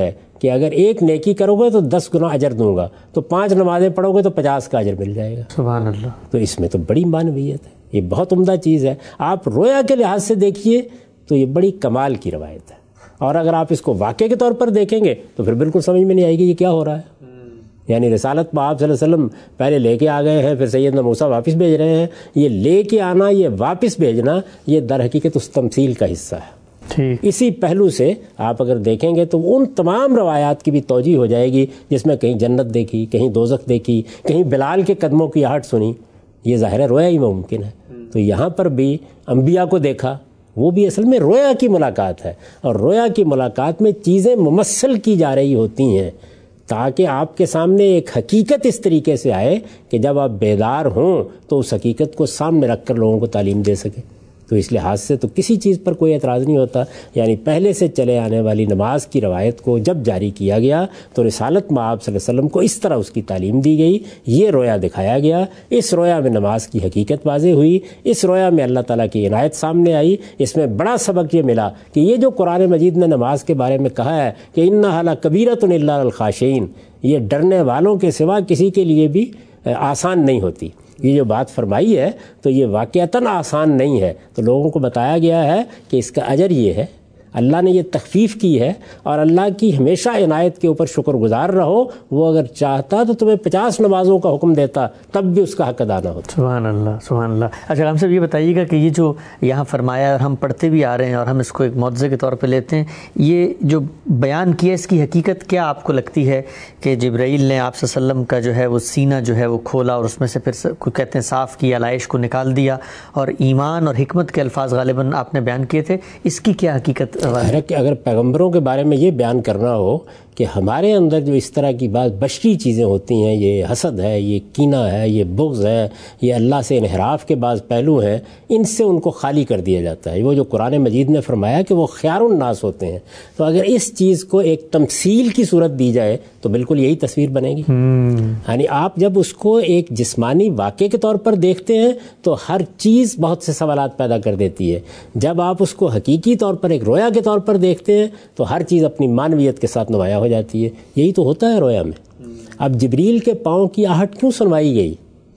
کہ اگر ایک نیکی کرو گے تو دس گنا اجر دوں گا، تو پانچ نمازیں پڑھو گے تو پچاس کا اجر مل جائے گا. سبحان اللہ. تو اس میں تو بڑی معنویت ہے، یہ بہت عمدہ چیز ہے. آپ رویا کے لحاظ سے دیکھیے تو یہ بڑی کمال کی روایت ہے، اور اگر آپ اس کو واقعے کے طور پر دیکھیں گے تو پھر بالکل سمجھ میں نہیں آئے گی یہ کیا ہو رہا ہے. یعنی رسالت میں آپ صلی اللہ علیہ وسلم پہلے لے کے آ گئے ہیں، پھر سیدنا موسیٰ واپس بھیج رہے ہیں. یہ لے کے آنا، یہ واپس بھیجنا، یہ در حقیقت اس تمثیل کا حصہ ہے. اسی پہلو سے آپ اگر دیکھیں گے تو ان تمام روایات کی بھی توجیہ ہو جائے گی جس میں کہیں جنت دیکھی، کہیں دوزخ دیکھی، کہیں بلال کے قدموں کی آہٹ سنی. یہ ظاہر ہے رویا ہی میں ممکن ہے. تو یہاں پر بھی انبیاء کو دیکھا، وہ بھی اصل میں رویا کی ملاقات ہے، اور رویا کی ملاقات میں چیزیں ممثل کی جا رہی ہوتی ہیں تاکہ آپ کے سامنے ایک حقیقت اس طریقے سے آئے کہ جب آپ بیدار ہوں تو اس حقیقت کو سامنے رکھ کر لوگوں کو تعلیم دے سکیں. تو اس لحاظ سے تو کسی چیز پر کوئی اعتراض نہیں ہوتا. یعنی پہلے سے چلے آنے والی نماز کی روایت کو جب جاری کیا گیا تو رسالت میں آپ صلی اللہ علیہ وسلم کو اس طرح اس کی تعلیم دی گئی، یہ رویا دکھایا گیا. اس رویا میں نماز کی حقیقت واضح ہوئی، اس رویا میں اللہ تعالیٰ کی عنایت سامنے آئی. اس میں بڑا سبق یہ ملا کہ یہ جو قرآن مجید نے نماز کے بارے میں کہا ہے کہ انھا لکبیرۃ الا علی الخاشعین، یہ ڈرنے والوں کے سوا کسی کے لیے بھی آسان نہیں ہوتی. یہ جو بات فرمائی ہے تو یہ واقعتاً آسان نہیں ہے. تو لوگوں کو بتایا گیا ہے کہ اس کا اجر یہ ہے، اللہ نے یہ تخفیف کی ہے، اور اللہ کی ہمیشہ عنایت کے اوپر شکر گزار رہو. وہ اگر چاہتا تو تمہیں پچاس نمازوں کا حکم دیتا، تب بھی اس کا حق ادا نہ ہوتا. سبحان اللہ سبحان اللہ. اچھا ہم صاحب یہ بتائیے گا کہ یہ جو یہاں فرمایا اور ہم پڑھتے بھی آ رہے ہیں اور ہم اس کو ایک معجزے کے طور پہ لیتے ہیں، یہ جو بیان کیا اس کی حقیقت کیا آپ کو لگتی ہے کہ جبرائیل نے آپ صلی اللہ علیہ وسلم کا جو ہے وہ سینہ جو ہے وہ کھولا اور اس میں سے پھر کہتے ہیں صاف کی علائش کو نکال دیا اور ایمان اور حکمت کے الفاظ غالباً آپ نے بیان کیے تھے، اس کی کیا حقیقت ہے؟ کہ اگر پیغمبروں کے بارے میں یہ بیان کرنا ہو کہ ہمارے اندر جو اس طرح کی بات بشری چیزیں ہوتی ہیں، یہ حسد ہے، یہ کینہ ہے، یہ بغض ہے، یہ اللہ سے انحراف کے بعض پہلو ہیں، ان سے ان کو خالی کر دیا جاتا ہے. وہ جو قرآن مجید نے فرمایا کہ وہ خیار الناس ہوتے ہیں، تو اگر اس چیز کو ایک تمثیل کی صورت دی جائے تو بالکل یہی تصویر بنے گی. یعنی آپ جب اس کو ایک جسمانی واقعے کے طور پر دیکھتے ہیں تو ہر چیز بہت سے سوالات پیدا کر دیتی ہے. جب آپ اس کو حقیقی طور پر ایک رویا کے طور پر دیکھتے ہیں تو ہر چیز اپنی معنویت کے ساتھ نمایاں ہو جاتی ہے. یہی تو ہوتا ہے رویا میں. اب جبریل کے پاؤں کی آہٹ کیوں سنوائی گئی؟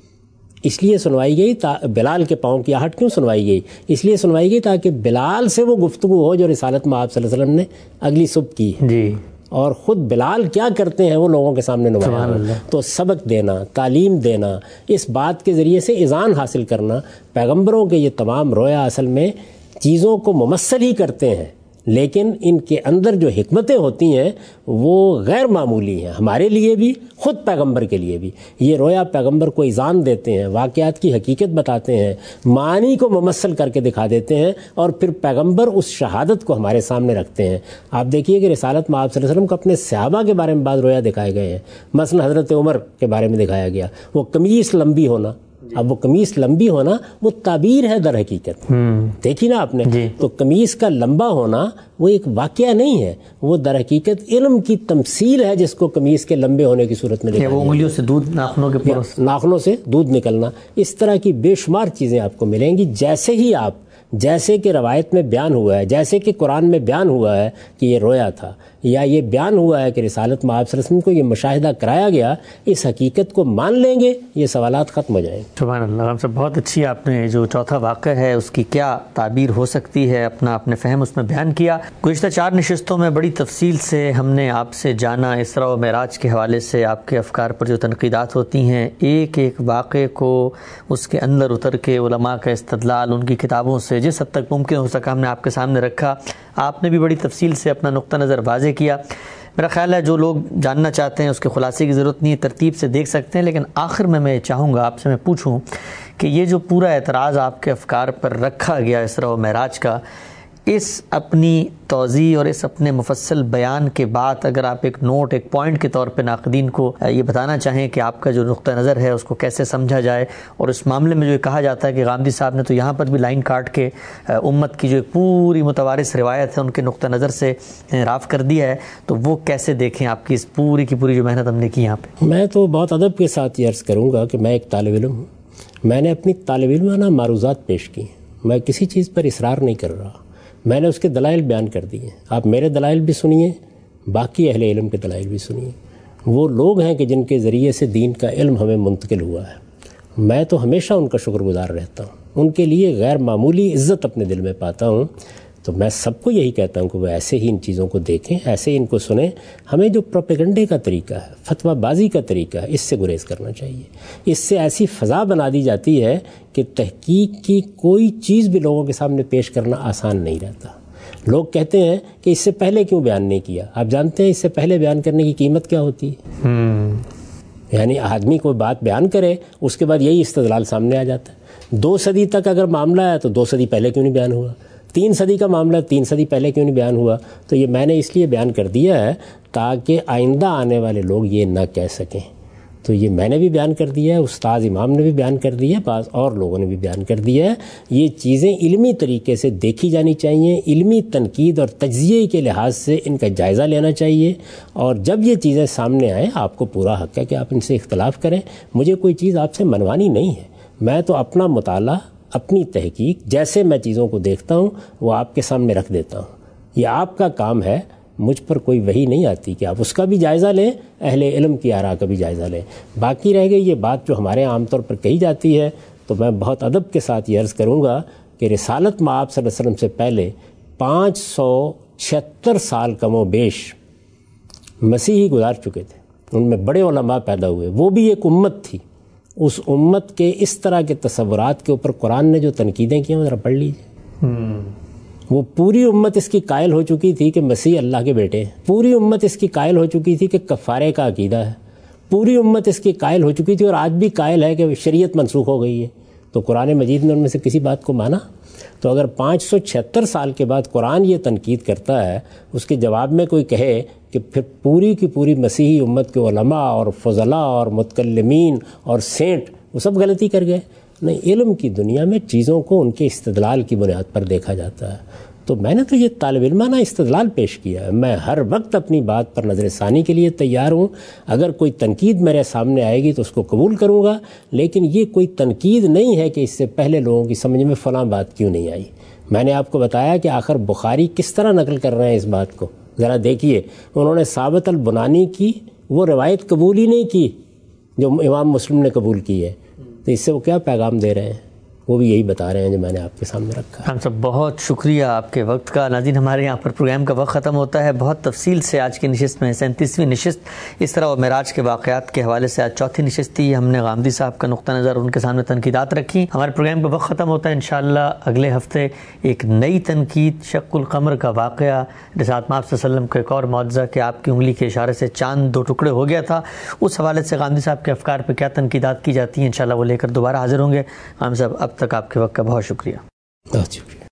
اس لیے سنوائی گئی تا بلال کے پاؤں کی آہٹ کیوں سنوائی گئی؟ اس لیے سنوائی گئی تاکہ بلال سے وہ گفتگو ہو جو رسالت میں آپ صلی اللہ علیہ وسلم نے اگلی صبح کی ہے. جی. اور خود بلال کیا کرتے ہیں وہ لوگوں کے سامنے نمایاں ہو. تو سبق دینا، تعلیم دینا، اس بات کے ذریعے سے اذعان حاصل کرنا. پیغمبروں کے یہ تمام رویا اصل میں چیزوں کو ممثل ہی کرتے ہیں، لیکن ان کے اندر جو حکمتیں ہوتی ہیں وہ غیر معمولی ہیں، ہمارے لیے بھی، خود پیغمبر کے لیے بھی. یہ رویا پیغمبر کو اذعان دیتے ہیں، واقعات کی حقیقت بتاتے ہیں، معنی کو ممثل کر کے دکھا دیتے ہیں، اور پھر پیغمبر اس شہادت کو ہمارے سامنے رکھتے ہیں. آپ دیکھیے کہ رسالت میں آپ صلی اللہ علیہ وسلم کو اپنے صحابہ کے بارے میں بعض رویا دکھائے گئے ہیں. مثلا حضرت عمر کے بارے میں دکھایا گیا وہ قمیص لمبی ہونا. اب وہ قمیص لمبی ہونا وہ تعبیر ہے در حقیقت. دیکھی نا آپ نے؟ جی. تو قمیص کا لمبا ہونا وہ ایک واقعہ نہیں ہے، وہ در حقیقت علم کی تمثیل ہے جس کو قمیص کے لمبے ہونے کی صورت میں دیکھا وہ انگلیوں سے دودھ ناخنوں کے پروس ناخنوں سے دودھ نکلنا. اس طرح کی بے شمار چیزیں آپ کو ملیں گی. جیسے ہی آپ جیسے کہ روایت میں بیان ہوا ہے، جیسے کہ قرآن میں بیان ہوا ہے کہ یہ رویا تھا، یا یہ بیان ہوا ہے کہ رسالت میں آپ صلی اللہ علیہ وسلم کو یہ مشاہدہ کرایا گیا، اس حقیقت کو مان لیں گے یہ سوالات ختم ہو جائیں گے. سبحان اللہ. ہم سب بہت اچھی آپ نے جو چوتھا واقعہ ہے اس کی کیا تعبیر ہو سکتی ہے اپنا اپنے فہم اس میں بیان کیا. گزشتہ چار نشستوں میں بڑی تفصیل سے ہم نے آپ سے جانا اسراء و معراج کے حوالے سے آپ کے افکار پر جو تنقیدات ہوتی ہیں، ایک ایک واقعے کو اس کے اندر اتر کے علماء کا استدلال ان کی کتابوں سے جس حد تک ممکن ہو سکا ہم نے آپ کے سامنے رکھا. آپ نے بھی بڑی تفصیل سے اپنا نقطہ نظر واضح کیا. میرا خیال ہے جو لوگ جاننا چاہتے ہیں اس کے خلاصے کی ضرورت نہیں ہے، ترتیب سے دیکھ سکتے ہیں. لیکن آخر میں میں چاہوں گا آپ سے میں پوچھوں کہ یہ جو پورا اعتراض آپ کے افکار پر رکھا گیا اسراء و معراج کا، اس اپنی توضیح اور اس اپنے مفصل بیان کے بعد اگر آپ ایک نوٹ ایک پوائنٹ کے طور پہ ناقدین کو یہ بتانا چاہیں کہ آپ کا جو نقطہ نظر ہے اس کو کیسے سمجھا جائے، اور اس معاملے میں جو کہا جاتا ہے کہ غامدی صاحب نے تو یہاں پر بھی لائن کاٹ کے امت کی جو پوری متوارث روایت ہے ان کے نقطہ نظر سے انحراف کر دیا ہے، تو وہ کیسے دیکھیں آپ کی اس پوری کی پوری جو محنت ہم نے کی یہاں پہ؟ میں تو بہت ادب کے ساتھ یہ عرض کروں گا کہ میں ایک طالب علم ہوں. میں نے اپنی طالب علمانہ معروضات پیش کی، میں کسی چیز پر اصرار نہیں کر رہا، میں نے اس کے دلائل بیان کر دیے. آپ میرے دلائل بھی سنیے، باقی اہل علم کے دلائل بھی سنیے. وہ لوگ ہیں کہ جن کے ذریعے سے دین کا علم ہمیں منتقل ہوا ہے. میں تو ہمیشہ ان کا شکر گزار رہتا ہوں, ان کے لیے غیر معمولی عزت اپنے دل میں پاتا ہوں. تو میں سب کو یہی کہتا ہوں کہ وہ ایسے ہی ان چیزوں کو دیکھیں, ایسے ہی ان کو سنیں. ہمیں جو پروپیگنڈے کا طریقہ ہے, فتویٰ بازی کا طریقہ ہے, اس سے گریز کرنا چاہیے. اس سے ایسی فضا بنا دی جاتی ہے کہ تحقیق کی کوئی چیز بھی لوگوں کے سامنے پیش کرنا آسان نہیں رہتا. لوگ کہتے ہیں کہ اس سے پہلے کیوں بیان نہیں کیا. آپ جانتے ہیں اس سے پہلے بیان کرنے کی قیمت کیا ہوتی ہے؟ یعنی آدمی کوئی بات بیان کرے, اس کے بعد یہی استدلال سامنے آ جاتا ہے. دو صدی تک اگر معاملہ ہے تو دو صدی پہلے کیوں نہیں بیان ہوا؟ تین صدی کا معاملہ ہے, تین صدی پہلے کیوں نہیں بیان ہوا؟ تو یہ میں نے اس لیے بیان کر دیا ہے تاکہ آئندہ آنے والے لوگ یہ نہ کہہ سکیں. تو یہ میں نے بھی بیان کر دیا ہے, استاد امام نے بھی بیان کر دیا ہے, بعض اور لوگوں نے بھی بیان کر دیا ہے. یہ چیزیں علمی طریقے سے دیکھی جانی چاہیے, علمی تنقید اور تجزیے کے لحاظ سے ان کا جائزہ لینا چاہیے. اور جب یہ چیزیں سامنے آئیں, آپ کو پورا حق ہے کہ آپ ان سے اختلاف کریں. مجھے کوئی چیز آپ سے منوانی نہیں ہے. میں تو اپنا مطالعہ, اپنی تحقیق, جیسے میں چیزوں کو دیکھتا ہوں وہ آپ کے سامنے رکھ دیتا ہوں. یہ آپ کا کام ہے, مجھ پر کوئی وحی نہیں آتی کہ آپ اس کا بھی جائزہ لیں, اہل علم کی آراء کا بھی جائزہ لیں. باقی رہ گئی یہ بات جو ہمارے عام طور پر کہی جاتی ہے, تو میں بہت ادب کے ساتھ یہ عرض کروں گا کہ رسالت مآب صلی اللہ علیہ وسلم سے پہلے پانچ سو چھہتر سال کم و بیش مسیحی گزار چکے تھے. ان میں بڑے علماء پیدا ہوئے, وہ بھی ایک امت تھی. اس امت کے اس طرح کے تصورات کے اوپر قرآن نے جو تنقیدیں کی ہیں وہ ذرا پڑھ لیجیے. وہ پوری امت اس کی قائل ہو چکی تھی کہ مسیح اللہ کے بیٹے ہیں. پوری امت اس کی قائل ہو چکی تھی کہ کفارے کا عقیدہ ہے. پوری امت اس کی قائل ہو چکی تھی اور آج بھی قائل ہے کہ شریعت منسوخ ہو گئی ہے. تو قرآن مجید نے ان میں سے کسی بات کو مانا؟ تو اگر پانچ سو چھہتر سال کے بعد قرآن یہ تنقید کرتا ہے, اس کے جواب میں کوئی کہے کہ پھر پوری کی پوری مسیحی امت کے علماء اور فضلاء اور متکلمین اور سینٹ وہ سب غلطی کر گئے. نہیں, علم کی دنیا میں چیزوں کو ان کے استدلال کی بنیاد پر دیکھا جاتا ہے. تو میں نے تو یہ طالب علمانہ استدلال پیش کیا ہے. میں ہر وقت اپنی بات پر نظر ثانی کے لیے تیار ہوں. اگر کوئی تنقید میرے سامنے آئے گی تو اس کو قبول کروں گا, لیکن یہ کوئی تنقید نہیں ہے کہ اس سے پہلے لوگوں کی سمجھ میں فلاں بات کیوں نہیں آئی. میں نے آپ کو بتایا کہ آخر بخاری کس طرح نقل کر رہے ہیں اس بات کو, ذرا دیکھیے. انہوں نے ثابت البنانی کی وہ روایت قبول ہی نہیں کی جو امام مسلم نے قبول کی ہے. تو اس سے وہ کیا پیغام دے رہے ہیں؟ وہ بھی یہی بتا رہے ہیں جو میں نے آپ کے سامنے رکھا. ہم سب بہت شکریہ آپ کے وقت کا. ناظرین, ہمارے یہاں پر پروگرام کا وقت ختم ہوتا ہے. بہت تفصیل سے آج کی نشست میں سینتیسویں نشست, اس طرح وہ معراج کے واقعات کے حوالے سے آج چوتھی نشست تھی. ہم نے غامدی صاحب کا نقطہ نظر, ان کے سامنے تنقیدات رکھی. ہمارے پروگرام کا وقت ختم ہوتا ہے. انشاءاللہ اگلے ہفتے ایک نئی تنقید, شق القمر کا واقعہ, رسالت مآب صلی اللہ علیہ وسلم کا ایک اور معجزہ کہ آپ کی انگلی کے اشارے سے چاند دو ٹکڑے ہو گیا تھا, اس حوالے سے غامدی صاحب کے افکار پہ کیا تنقیدات کی جاتی ہیں, انشاءاللہ وہ لے کر دوبارہ حاضر ہوں گے. غامدی صاحب, اب تک آپ کے وقت کا بہت شکریہ. بہت شکریہ.